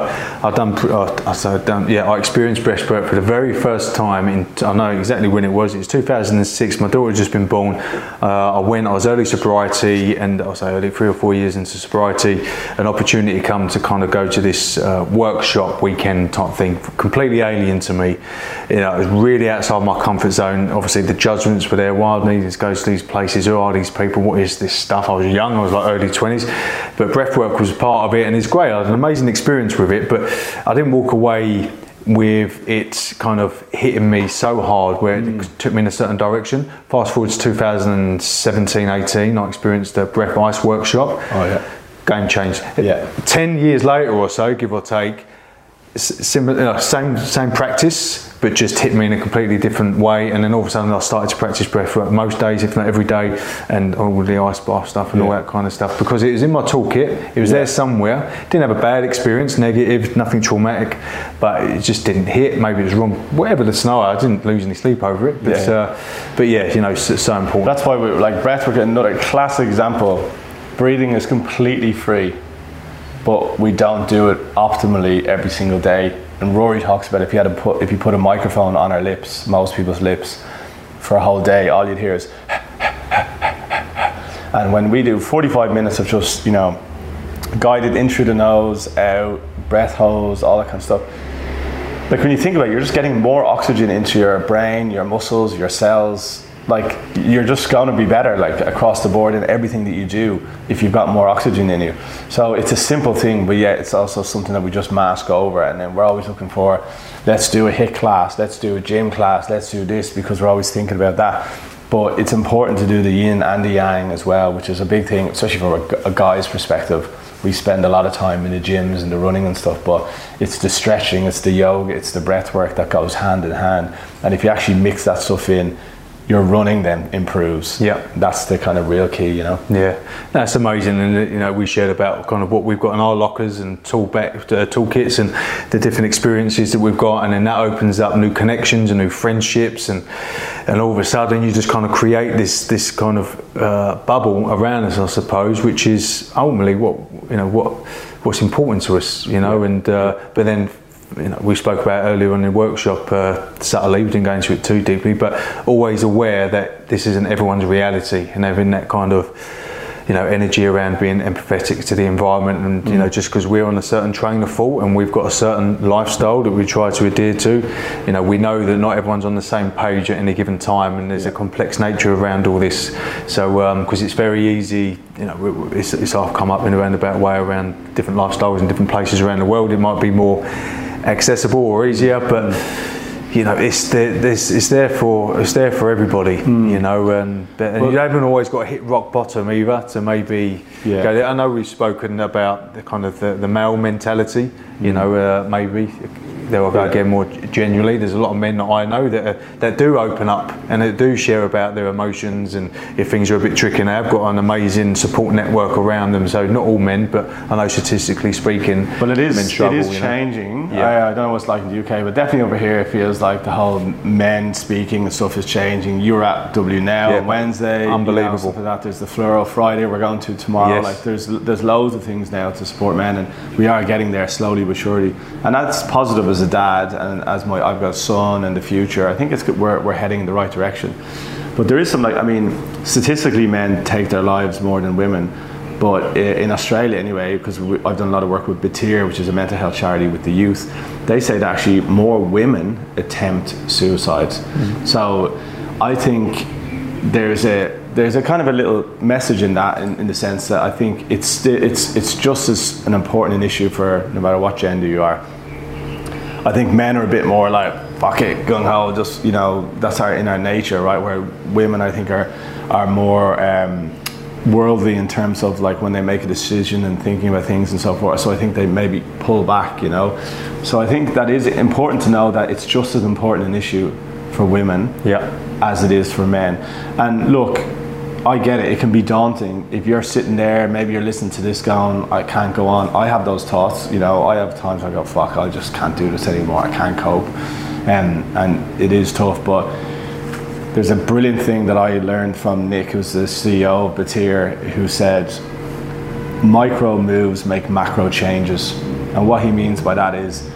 I experienced breath work for the very first time. I know exactly when it was. It was 2006. My daughter had just been born. I was early sobriety, and I was early 3 or 4 years into sobriety. An opportunity come to kind of go to this workshop weekend type thing, completely alien to me. You know, it was really outside my comfort zone. Obviously, the judgments were there. Why do I need to go to these places? Who are these people? What is this stuff? I was young. I was like early 20s. But breathwork was part of it, and it's great. I had an amazing experience with it, but I didn't walk away with it kind of hitting me so hard where it took me in a certain direction. Fast forward to 2017-18, I experienced the Breath Ice workshop. Oh yeah. Game changed. Yeah. 10 years later or so, give or take, similar, same practice, but just hit me in a completely different way. And then all of a sudden I started to practice breathwork most days, if not every day, and all the ice bath stuff and all that kind of stuff, because it was in my toolkit. It was there somewhere. Didn't have a bad experience, negative, nothing traumatic, but it just didn't hit. Maybe it was wrong, whatever the scenario. I didn't lose any sleep over it, but you know, it's so important. That's why we like breathwork. Another classic example. Breathing is completely free, but we don't do it optimally every single day. And Rory talks about if you put a microphone on our lips, most people's lips, for a whole day, all you'd hear is and when we do 45 minutes of just, you know, guided in through the nose, out, breath holds, all that kind of stuff. Like when you think about it, you're just getting more oxygen into your brain, your muscles, your cells. Like you're just going to be better, like across the board in everything that you do if you've got more oxygen in you. So it's a simple thing, but yet it's also something that we just mask over, and then we're always looking for, let's do a HIIT class, let's do a gym class, let's do this, because we're always thinking about that. But it's important to do the yin and the yang as well, which is a big thing, especially from a guy's perspective. We spend a lot of time in the gyms and the running and stuff, but it's the stretching, it's the yoga, it's the breath work that goes hand in hand. And if you actually mix that stuff in, your running then improves. Yeah, that's the kind of real key, you know. Yeah, that's amazing. And you know, we shared about kind of what we've got in our lockers and toolkits and the different experiences that we've got, and then that opens up new connections and new friendships, and all of a sudden you just kind of create this kind of bubble around us, I suppose, which is ultimately what's important to us, you know. And but then, you know, we spoke about earlier on in the workshop, subtly, we didn't go into it too deeply, but always aware that this isn't everyone's reality, and having that kind of, you know, energy around being empathetic to the environment. And you know, just because we're on a certain train of thought and we've got a certain lifestyle that we try to adhere to, you know, we know that not everyone's on the same page at any given time, and there's a complex nature around all this. So because it's very easy, you know, it's half come up in a roundabout way around different lifestyles in different places around the world. It might be more accessible or easier, but you know, it's there for everybody, you know, and you haven't always got to hit rock bottom either to maybe go there. I know we've spoken about the kind of the male mentality, you know, maybe there I'll go again more genuinely. There's a lot of men that I know that do open up and that do share about their emotions, and if things are a bit tricky, now I've got an amazing support network around them. So not all men, but I know statistically speaking, well, men struggle. It is you know? Changing. Yeah. I don't know what's like in the UK, but definitely over here it feels like the whole men speaking and stuff is changing. You're at W Now on Wednesday. Unbelievable. You know, that. There's the Fluoro Friday we're going to tomorrow. Yes. Like there's loads of things now to support men, and we are getting there slowly but surely, and that's positive as a dad, and as I've got a son in the future. I think it's good, we're heading in the right direction. But there is some, like, I mean, statistically men take their lives more than women, but in Australia anyway, because I've done a lot of work with Batyr, which is a mental health charity with the youth, they say that actually more women attempt suicides. So I think there's a kind of a little message in that, in the sense that I think it's just as an important issue for no matter what gender you are. I think men are a bit more like, fuck it, gung ho, just, you know, that's in our nature, right? Where women, I think, are more worldly in terms of like when they make a decision and thinking about things and so forth. So I think they maybe pull back, you know. So I think that is important to know that it's just as important an issue for women as it is for men. And look, I get it, it can be daunting. If you're sitting there, maybe you're listening to this going, I can't go on. I have those thoughts, you know. I have times I go, fuck, I just can't do this anymore, I can't cope. And it is tough, but there's a brilliant thing that I learned from Nick, who's the CEO of Batyr, who said, micro moves make macro changes. And what he means by that is,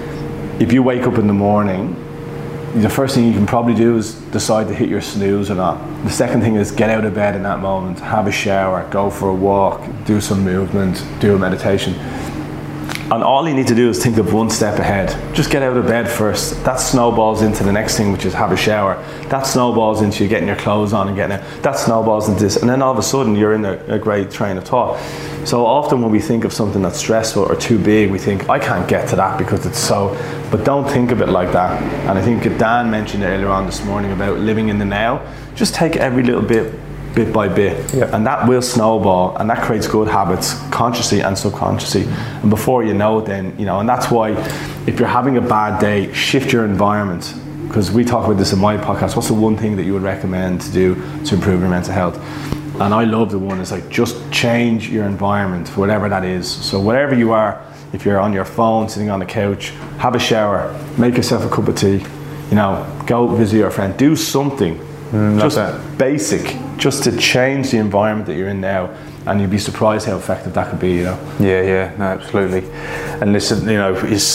if you wake up in the morning, the first thing you can probably do is decide to hit your snooze or not. The second thing is get out of bed in that moment, have a shower, go for a walk, do some movement, do a meditation. And all you need to do is think of one step ahead. Just get out of bed first. That snowballs into the next thing, which is have a shower. That snowballs into you getting your clothes on and getting out. That snowballs into this. And then all of a sudden you're in a great train of thought. So often when we think of something that's stressful or too big, we think, I can't get to that because it's so, but don't think of it like that. And I think Dan mentioned earlier on this morning about living in the now. Just take every little bit by bit, and that will snowball, and that creates good habits consciously and subconsciously, and before you know it, then, you know. And that's why if you're having a bad day, shift your environment, because we talk about this in my podcast. What's the one thing that you would recommend to do to improve your mental health? And I love the one, it's like, just change your environment, whatever that is. So wherever you are, if you're on your phone, sitting on the couch, have a shower, make yourself a cup of tea, you know, go visit your friend, do something just basic, just to change the environment that you're in now, and you'd be surprised how effective that could be, you know. No, absolutely. And listen, you know, it's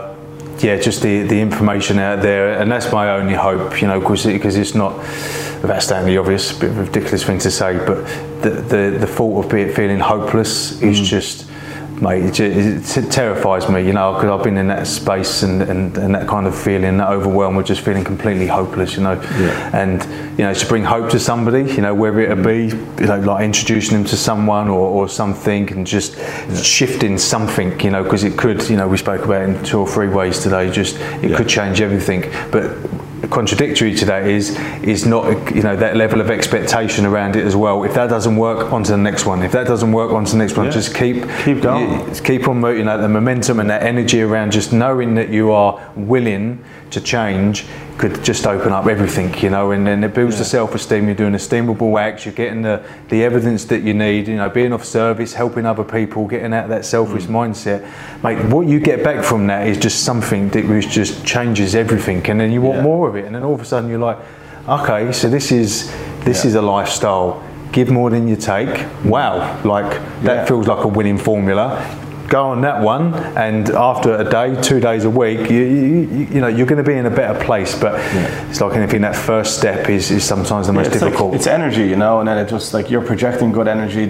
just the information out there, and that's my only hope, you know, because it's not, without stating the obvious, a bit of a ridiculous thing to say, but the thought of feeling hopeless is just, mate, it terrifies me, you know, because I've been in that space and that kind of feeling, that overwhelm with just feeling completely hopeless, you know. And, you know, to bring hope to somebody, you know, whether it be, you know, like introducing them to someone or something, and just shifting something, you know, because it could, you know, we spoke about it in 2 or 3 ways today, just it could change everything. But contradictory to that is not, you know, that level of expectation around it as well. If that doesn't work, on to the next one. If that doesn't work, on to the next one. Just keep going. Keep on, you know, the momentum and that energy around just knowing that you are willing to change could just open up everything, you know, and then it builds the self-esteem. You're doing esteemable acts, you're getting the evidence that you need, you know, being of service, helping other people, getting out of that selfish mindset. Mate, what you get back from that is just something that just changes everything, and then you want more of it, and then all of a sudden you're like, okay, so this is a lifestyle. Give more than you take. Wow, like that feels like a winning formula. Go on that one, and after a day, 2 days a week, you know, you're going to be in a better place. But it's like anything, that first step is sometimes the most difficult. Like, it's energy, you know, and then it just, like, you're projecting good energy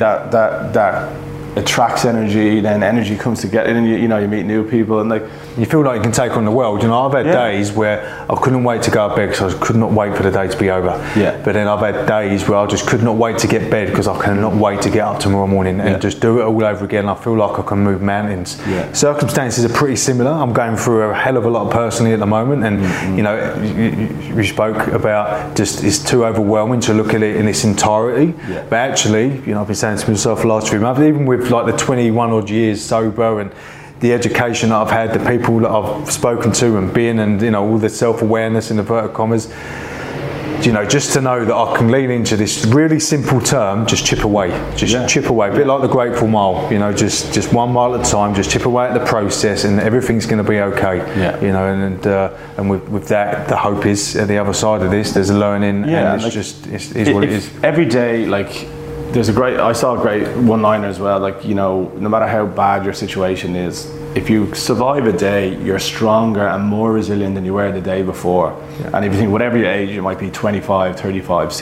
that attracts energy, then energy comes together, and you know, you meet new people, and like, you feel like you can take on the world. You know, I've had days where I couldn't wait to go to bed because I could not wait for the day to be over. But then I've had days where I just could not wait to get bed because I cannot wait to get up tomorrow morning and just do it all over again. I feel like I can move mountains. Circumstances are pretty similar. I'm going through a hell of a lot personally at the moment, and you know, we spoke about just it's too overwhelming to look at it in its entirety. But actually, you know, I've been saying to myself the last 3 months, even with like the 21 odd years sober and the education that I've had, the people that I've spoken to and been, and you know, all the self-awareness in inverted commas, you know, just to know that I can lean into this really simple term, just chip away, chip away, a bit like the Grateful Mile, you know, just 1 mile at a time, just chip away at the process, and everything's going to be okay. You know, and with that, the hope is at the other side of this, there's a learning, and it's like, just it's what it is. Every day, like, I saw a great one-liner as well, like, you know, no matter how bad your situation is, if you survive a day, you're stronger and more resilient than you were the day before. And if you think, whatever your age, it might be 25, 35,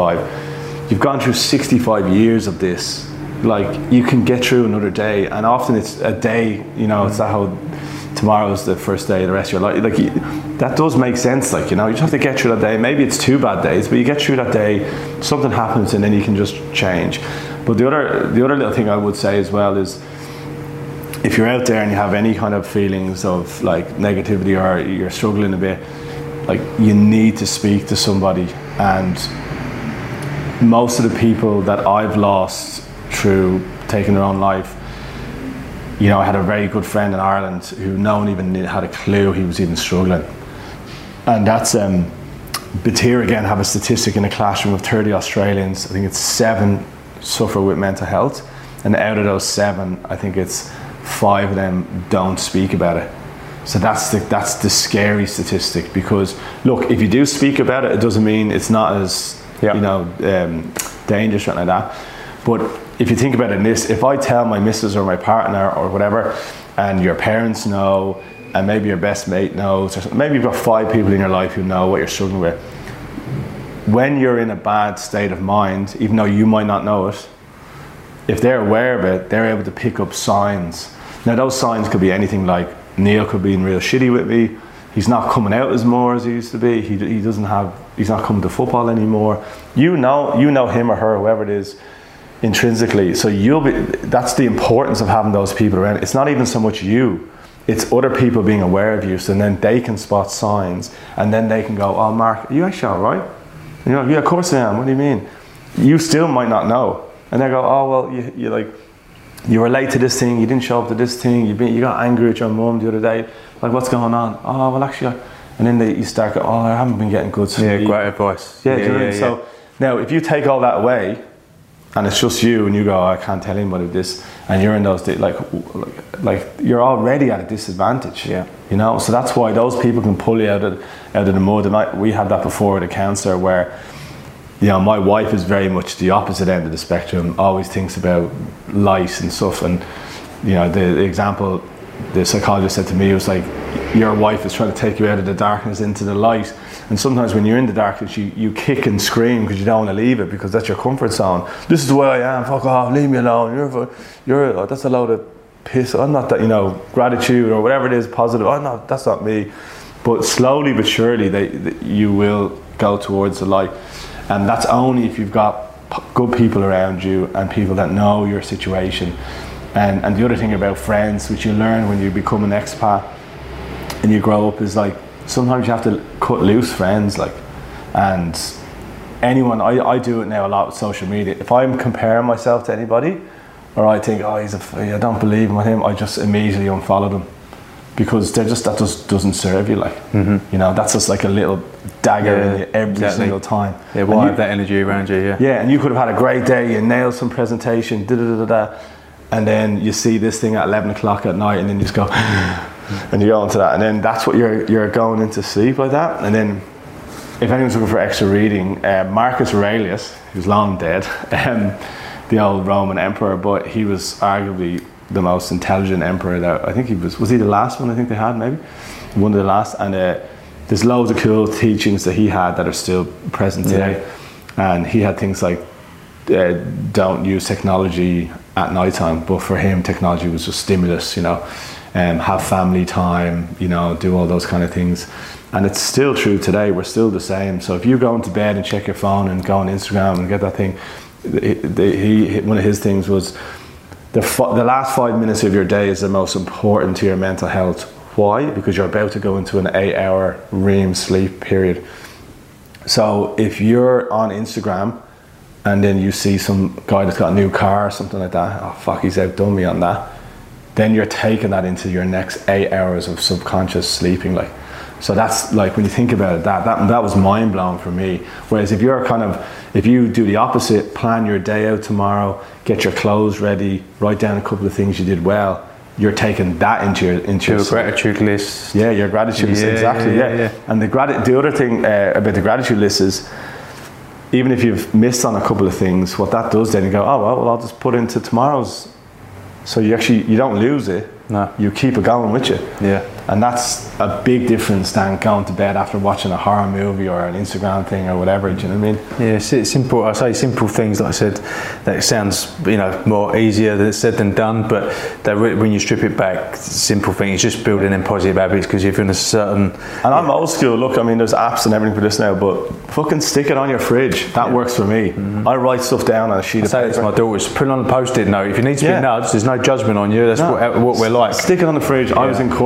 65, you've gone through 65 years of this, like, you can get through another day. And often it's a day, you know, it's that whole, tomorrow's the first day of the rest of your life. Like, that does make sense, like, you know, you just have to get through that day. Maybe it's 2 bad days, but you get through that day, something happens, and then you can just change. But the other little thing I would say as well is, if you're out there and you have any kind of feelings of like negativity, or you're struggling a bit, like you need to speak to somebody. And most of the people that I've lost through taking their own life, you know, I had a very good friend in Ireland who no one even had a clue he was even struggling. And that's, but here again, have a statistic in a classroom of 30 Australians, I think it's 7 suffer with mental health. And out of those 7, I think it's 5 of them don't speak about it. So that's the scary statistic, because look, if you do speak about it, it doesn't mean it's not as dangerous or like that. But if you think about it in this, if I tell my missus or my partner or whatever, and your parents know, and maybe your best mate knows, or maybe you've got 5 people in your life who know what you're struggling with. When you're in a bad state of mind, even though you might not know it, if they're aware of it, they're able to pick up signs. Now those signs could be anything like, Neil could be real shitty with me, he's not coming out as more as he used to be, he's not coming to football anymore. You know him or her, whoever it is, intrinsically. So that's the importance of having those people around. It's not even so much you, it's other people being aware of you, so then they can spot signs, and then they can go, oh Mark, are you actually alright? You know, yeah, of course I am, what do you mean? You still might not know. And they go, oh well, you were late to this thing, you didn't show up to this thing, you got angry at your mum the other day, like what's going on? Oh well actually, and then you start going, oh I haven't been getting good sleep. Yeah, great advice. Yeah. So now if you take all that away, and it's just you, and you go, oh, I can't tell anybody this, and you're in those days, like you're already at a disadvantage. Yeah. You know, so that's why those people can pull you out of the mud. And we had that before with a counsellor where, you know, my wife is very much the opposite end of the spectrum, always thinks about light and stuff. And, you know, the example the psychologist said to me was like, your wife is trying to take you out of the darkness into the light. And sometimes when you're in the darkness, you kick and scream because you don't want to leave it, because that's your comfort zone. This is where I am, fuck off, leave me alone. That's a load of piss. I'm not that, you know, gratitude or whatever it is, positive. Oh no, that's not me. But slowly but surely, you will go towards the light. And that's only if you've got good people around you and people that know your situation. And the other thing about friends, which you learn when you become an expat and you grow up, is like sometimes you have to cut loose friends. Like, and anyone, I do it now a lot with social media. If I'm comparing myself to anybody, or I think, oh, I don't believe in him, I just immediately unfollow them, because that just doesn't serve you. Like, you know, that's just like a little dagger in you every single time. Yeah, why have that energy around you? Yeah, and you could have had a great day, you nailed some presentation, and then you see this thing at 11 o'clock at night, and then you just go, and you go into that, and then that's what you're going into sleep like that. And then, if anyone's looking for extra reading, Marcus Aurelius, who's long dead, the old Roman emperor, but he was arguably the most intelligent emperor that, I think he was he the last one I think they had, maybe? One of the last, and there's loads of cool teachings that he had that are still present today. And he had things like, don't use technology at night time, but for him technology was just stimulus, you know. Have family time, you know, do all those kind of things. And it's still true today, we're still the same. So if you go into bed and check your phone and go on Instagram and get that thing, one of his things was, the last 5 minutes of your day is the most important to your mental health. Why? Because you're about to go into an 8-hour REM sleep period. So if you're on Instagram and then you see some guy that's got a new car or something like that, oh fuck, he's outdone me on that, then you're taking that into your next 8 hours of subconscious sleeping. Like, so that's like, when you think about it, that was mind blowing for me. Whereas if you do the opposite, plan your day out tomorrow, get your clothes ready, write down a couple of things you did well, you're taking that into your gratitude list. Yeah, your gratitude list, exactly. Yeah. And the other thing about the gratitude list is, even if you've missed on a couple of things, what that does then, you go, oh well, I'll just put into tomorrow's. So you don't lose it. No. You keep it going with you. Yeah. And that's a big difference than going to bed after watching a horror movie or an Instagram thing or whatever. Do you know what I mean? Yeah, it's simple. I say simple things, like I said, that sounds, you know, more easier said than done. But when you strip it back, simple thing is just building them positive habits, because if you're in a certain. And I'm old school. Look, I mean, there's apps and everything for this now, but fucking stick it on your fridge. That works for me. Mm-hmm. I write stuff down on a sheet of paper. I say it to my daughters: put it on a post-it note. If you need to be nudged, there's no judgment on you. That's what we're like. Stick it on the fridge. I was in corporate.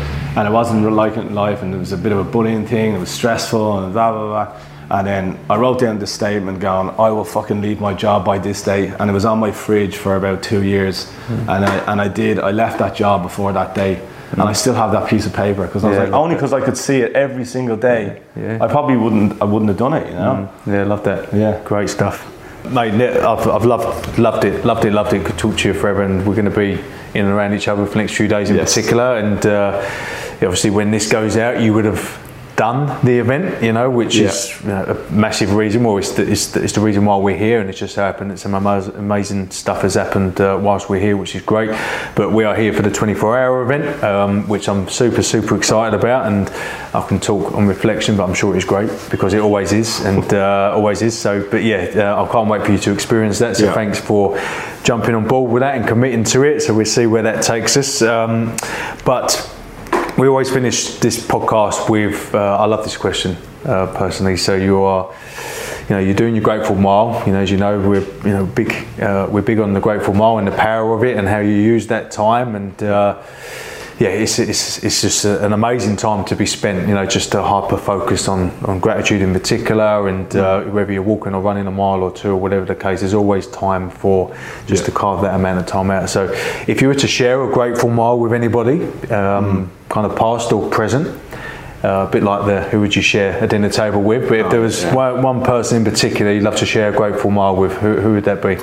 and I wasn't liking life, and it was a bit of a bullying thing. It was stressful and blah blah blah. And then I wrote down this statement going, I will fucking leave my job by this day. And it was on my fridge for about 2 years. And I did. I left that job before that day. And I still have that piece of paper because I was like, only because I could see it every single day. Yeah. I probably wouldn't have done it, you know. Yeah, love that. Yeah, great stuff, mate. I've loved it. Could talk to you forever, and we're going to be in and around each other for the next few days in particular. And obviously, when this goes out, you would have done the event, you know, which is a massive reason. Well, it's the reason why we're here, and it's just happened. Some amazing stuff has happened whilst we're here, which is great. But we are here for the 24-hour event, which I'm super excited about, and I can talk on reflection, but I'm sure it's great because it always is, and always is. So, but I can't wait for you to experience that. So thanks for jumping on board with that and committing to it. So we'll see where that takes us. But we always finish this podcast with, I love this question personally. So you're doing your Grateful Mile. You know, as you know, we're big on the Grateful Mile and the power of it and how you use that time. And it's just an amazing time to be spent. You know, just to hyper focus on gratitude in particular, and whether you're walking or running a mile or two or whatever the case, there's always time for just to carve that amount of time out. So if you were to share a Grateful Mile with anybody, kind of past or present, a bit like who would you share a dinner table with, but if there was one person in particular you'd love to share a Grateful Mile with, who would that be?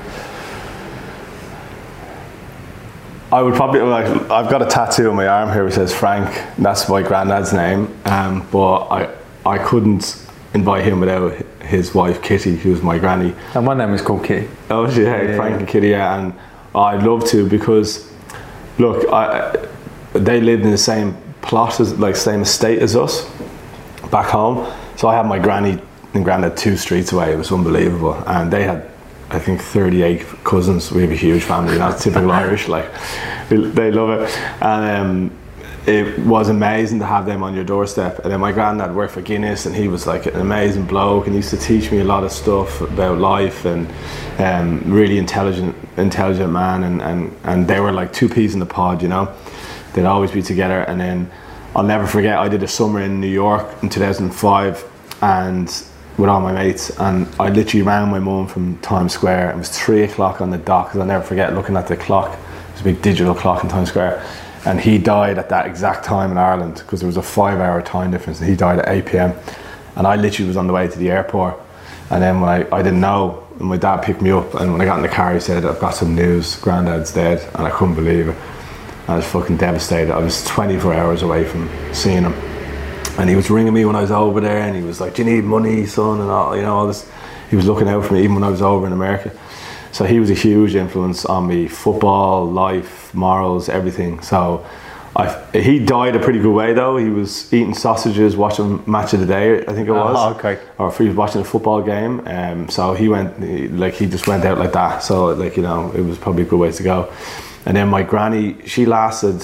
I would probably, I've got a tattoo on my arm here which says Frank. That's my granddad's name, but I couldn't invite him without his wife Kitty, who was my granny. And my name is called Kitty. Oh yeah, Frank and Kitty, and I'd love to, because look, they lived in the same plot same estate as us back home. So I had my granny and granddad 2 streets away. It was unbelievable, and they had, I think, 38 cousins. We have a huge family, that's typical Irish, they love it. And it was amazing to have them on your doorstep. And then my granddad worked for Guinness, and he was like an amazing bloke, and he used to teach me a lot of stuff about life, and really intelligent man, and they were like 2 peas in the pod, you know. They'd always be together. And then I'll never forget, I did a summer in New York in 2005, and with all my mates, and I literally ran my mum from Times Square. It was 3 o'clock on the dot, because I'll never forget looking at the clock. It was a big digital clock in Times Square, and he died at that exact time in Ireland, because there was a 5-hour time difference, and he died at 8 p.m. and I literally was on the way to the airport. And then when I didn't know, and my dad picked me up, and when I got in the car he said, I've got some news, Granddad's dead. And I couldn't believe it. I was fucking devastated. I was 24 hours away from seeing him, and he was ringing me when I was over there, and he was like, do you need money, son, and all, you know, all this. He was looking out for me even when I was over in America. So he was a huge influence on me, football, life, morals, everything. So he died a pretty good way though. He was eating sausages, watching Match of the Day, I think it was. Oh, okay. Or he was watching a football game. So he just went out like that. So you know, it was probably a good way to go. And then my granny, she lasted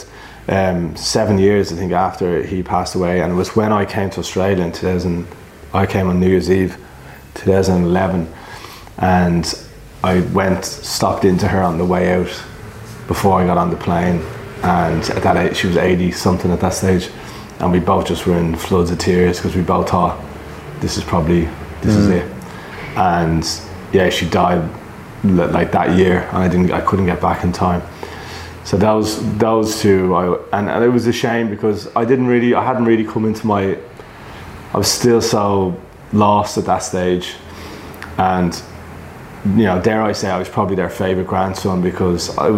7 years, I think, after he passed away. And it was when I came to Australia in 2000. I came on New Year's Eve 2011, and I stopped into her on the way out before I got on the plane. And at that age, she was 80 something at that stage, and we both just were in floods of tears, because we both thought this is it. And yeah, she died like that year, and I couldn't get back in time. So those two, and it was a shame, because I hadn't really come into I was still so lost at that stage. And you know, dare I say, I was probably their favourite grandson, because I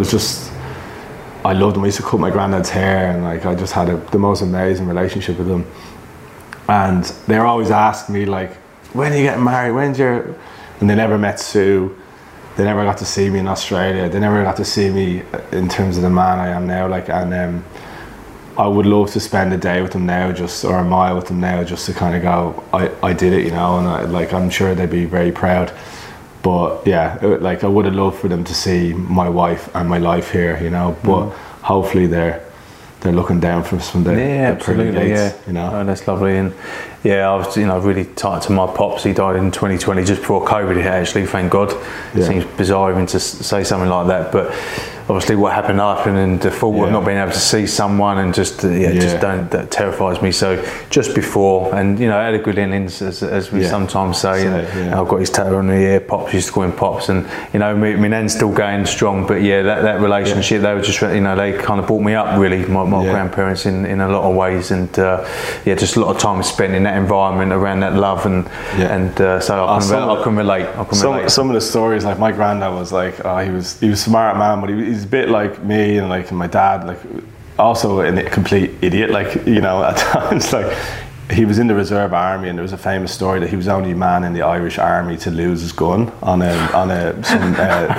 loved them. I used to cut my granddad's hair, and I just had the most amazing relationship with them. And they were always asking me, like, when are you getting married? And they never met Sue. They never got to see me in Australia. They never got to see me in terms of the man I am now. And I would love to spend a day with them now, or a mile with them now, just to kind of go, I did it, you know. And I'm sure they'd be very proud. But yeah, I would have loved for them to see my wife and my life here, you know. But hopefully they're looking down from us from the absolutely, gates, yeah. You know. Oh, that's lovely. And yeah, I was, you know, really tight to my pops. He died in 2020, just before COVID hit, actually, thank God. It seems bizarre even to say something like that, but obviously what happened and the thought of not being able to see someone and just that terrifies me. So just before, and I had a good innings as we sometimes say. I've got his tattoo on the ear. Pops used to call him Pops, and my nan's still going strong. But that relationship, they were just they kind of brought me up really. My grandparents in a lot of ways, and just a lot of time was spent in that environment around that love and so I can relate. Some of the stories, like my granddad was like, he was a smart man, but he's a bit like me and like my dad, like also a complete idiot, like at times. Like he was in the reserve army, and there was a famous story that he was the only man in the Irish army to lose his gun on a thing.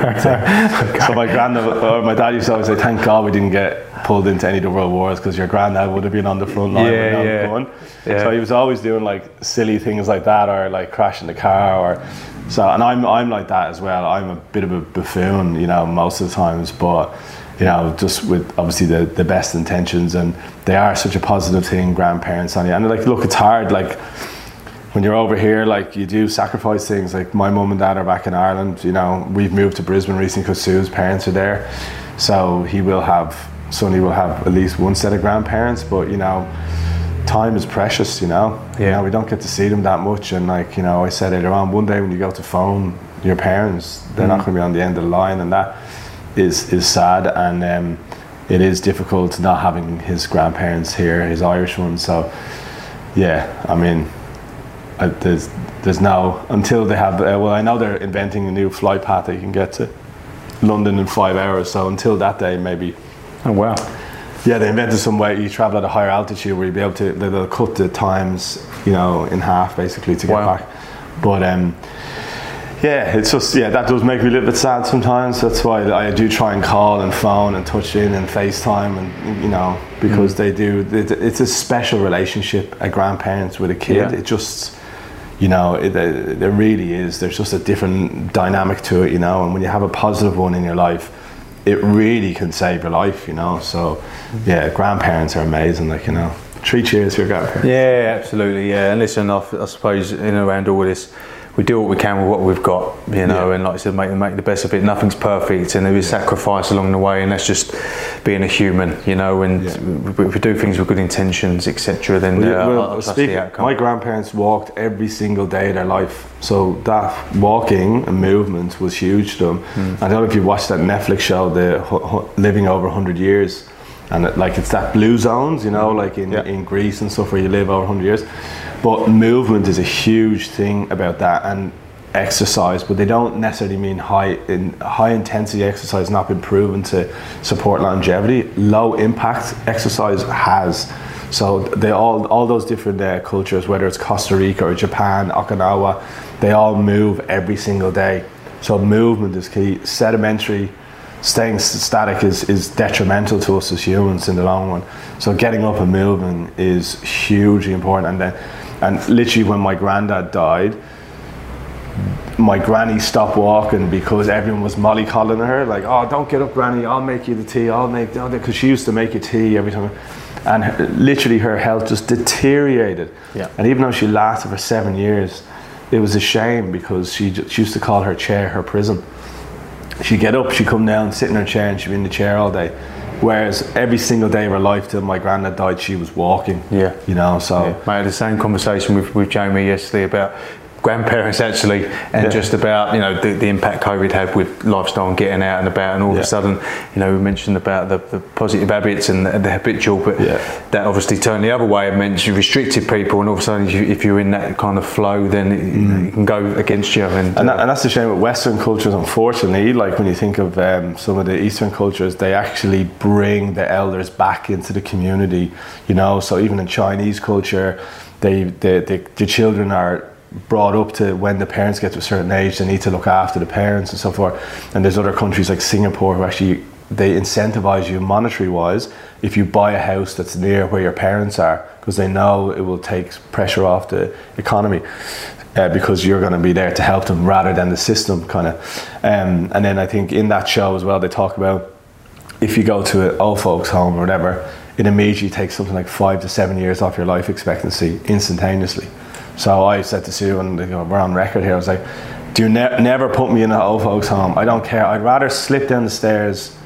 So my dad used to always say, thank God we didn't get pulled into any of the world wars, because your granddad would have been on the front line without a gun. So he was always doing like silly things like that, or like crashing the car, and I'm like that as well. I'm a bit of a buffoon, most of the times, but just with obviously the best intentions, and they are such a positive thing, grandparents on you. And like, look, it's hard, like when you're over here, like you do sacrifice things. Like my mum and dad are back in Ireland, we've moved to Brisbane recently because Sue's parents are there, so Sonny will have at least one set of grandparents, but time is precious, we don't get to see them that much. And like, I said earlier on, one day when you go to phone your parents, they're not going to be on the end of the line, and that is sad. And it is difficult not having his grandparents here, his Irish ones. So I mean, there's no, until they have I know they're inventing a new flight path that you can get to London in 5 hours, so until that day maybe. Oh wow. Yeah, they invented some way you travel at a higher altitude where you'll be able to, they'll cut the times, in half basically to get back. But it's just, that does make me a little bit sad sometimes. That's why I do try and call and phone and touch in and FaceTime, and because they do, it's a special relationship, a grandparents with a kid. It just, there really is. There's just a different dynamic to it, and when you have a positive one in your life, it really can save your life, so grandparents are amazing, like, 3 cheers for your grandparents. Yeah, absolutely, and listen, I suppose in and around all of this, we do what we can with what we've got, and like I said, make the best of it. Nothing's perfect, and there is sacrifice along the way, and that's just being a human, and if we do things with good intentions, etc., then that's the outcome. My grandparents walked every single day of their life, so that walking and movement was huge to them. I don't know if you watched that Netflix show, the Living Over 100 Years, and it's that blue zones, like in Greece and stuff, where you live over 100 years. But movement is a huge thing about that, and exercise, but they don't necessarily mean high intensity exercise. Not been proven to support longevity. Low impact exercise has. So they all those different cultures, whether it's Costa Rica or Japan, Okinawa, they all move every single day. So movement is key. Sedimentary, staying static is detrimental to us as humans in the long run. So getting up and moving is hugely important. And literally when my granddad died, my granny stopped walking because everyone was mollycoddling her, like, oh, don't get up, granny, I'll make you the tea, because she used to make you tea every time. And literally her health just deteriorated. And even though she lasted for 7 years, it was a shame, because she used to call her chair her prison. She'd get up, she'd come down, sit in her chair, and she'd be in the chair all day. Whereas every single day of her life till my granddad died, she was walking. So. I had the same conversation with Jamie yesterday about grandparents actually, and just about the impact COVID had with lifestyle and getting out and about, and all of a sudden we mentioned about the positive habits and the habitual, but that obviously turned the other way. It meant you restricted people, and all of a sudden if you're in that kind of flow, then it can go against you. And that's the shame with Western cultures, unfortunately. Like when you think of some of the Eastern cultures, they actually bring the elders back into the community, so even in Chinese culture, the children are brought up to, when the parents get to a certain age, they need to look after the parents and so forth. And there's other countries like Singapore who actually, they incentivize you monetary wise if you buy a house that's near where your parents are, because they know it will take pressure off the economy, because you're going to be there to help them rather than the system kind of. And then I think in that show as well, they talk about if you go to an old folks home or whatever, it immediately takes something like 5 to 7 years off your life expectancy instantaneously. So I said to Sue, and we're on record here, I was like, do you never put me in an old folks home. I don't care. I'd rather slip down the stairs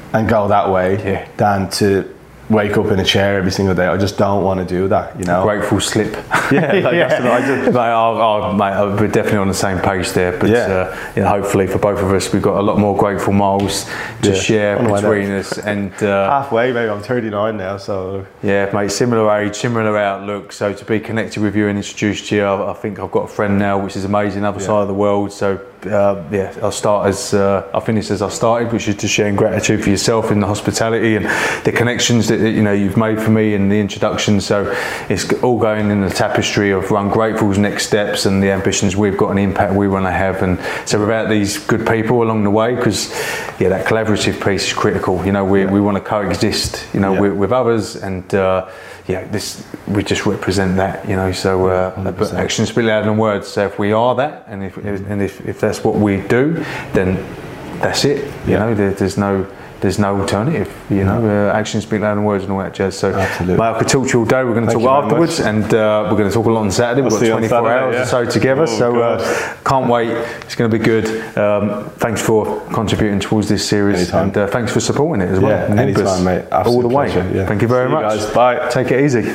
and go that way than to wake up in a chair every single day. I just don't want to do that, you know. Grateful slip. Yeah, like that's what I do. Mate, we're definitely on the same page there. But you know, hopefully for both of us, we've got a lot more grateful miles to share between us. And halfway, maybe. I'm 39 now, so yeah, mate, similar age, similar outlook. So to be connected with you and introduced to you, I think I've got a friend now, which is amazing, other side of the world. So I'll start as I finish as I started, which is just sharing gratitude for yourself in the hospitality and the connections that you know you've made for me and the introduction. So it's all going in the tapestry of Run Grateful's next steps and the ambitions we've got and the impact we want to have. And so without these good people along the way, because that collaborative piece is critical. You know, we want to coexist, you know, with others, and we just represent that, you know. So but actions speak louder than words. So if we are that, and if that's what we do, then that's it. You know, there's no alternative. You know, actions speak louder than words and all that jazz. So mate, I could talk to you all day. We're going to talk afterwards, and we're going to talk a lot on Saturday. We've got 24 hours or so together. Can't wait. It's going to be good. Thanks for contributing towards this series. Anytime. And thanks for supporting it as well. Yeah, anytime, mate. Absolute all the way. Pleasure. Yeah. Thank you very much. Guys. Bye. Take it easy.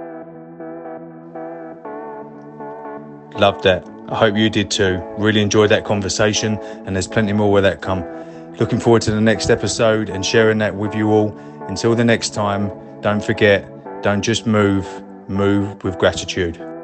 Loved that. I hope you did too. Really enjoyed that conversation, and there's plenty more where that come. Looking forward to the next episode and sharing that with you all. Until the next time, don't forget, don't just move with gratitude.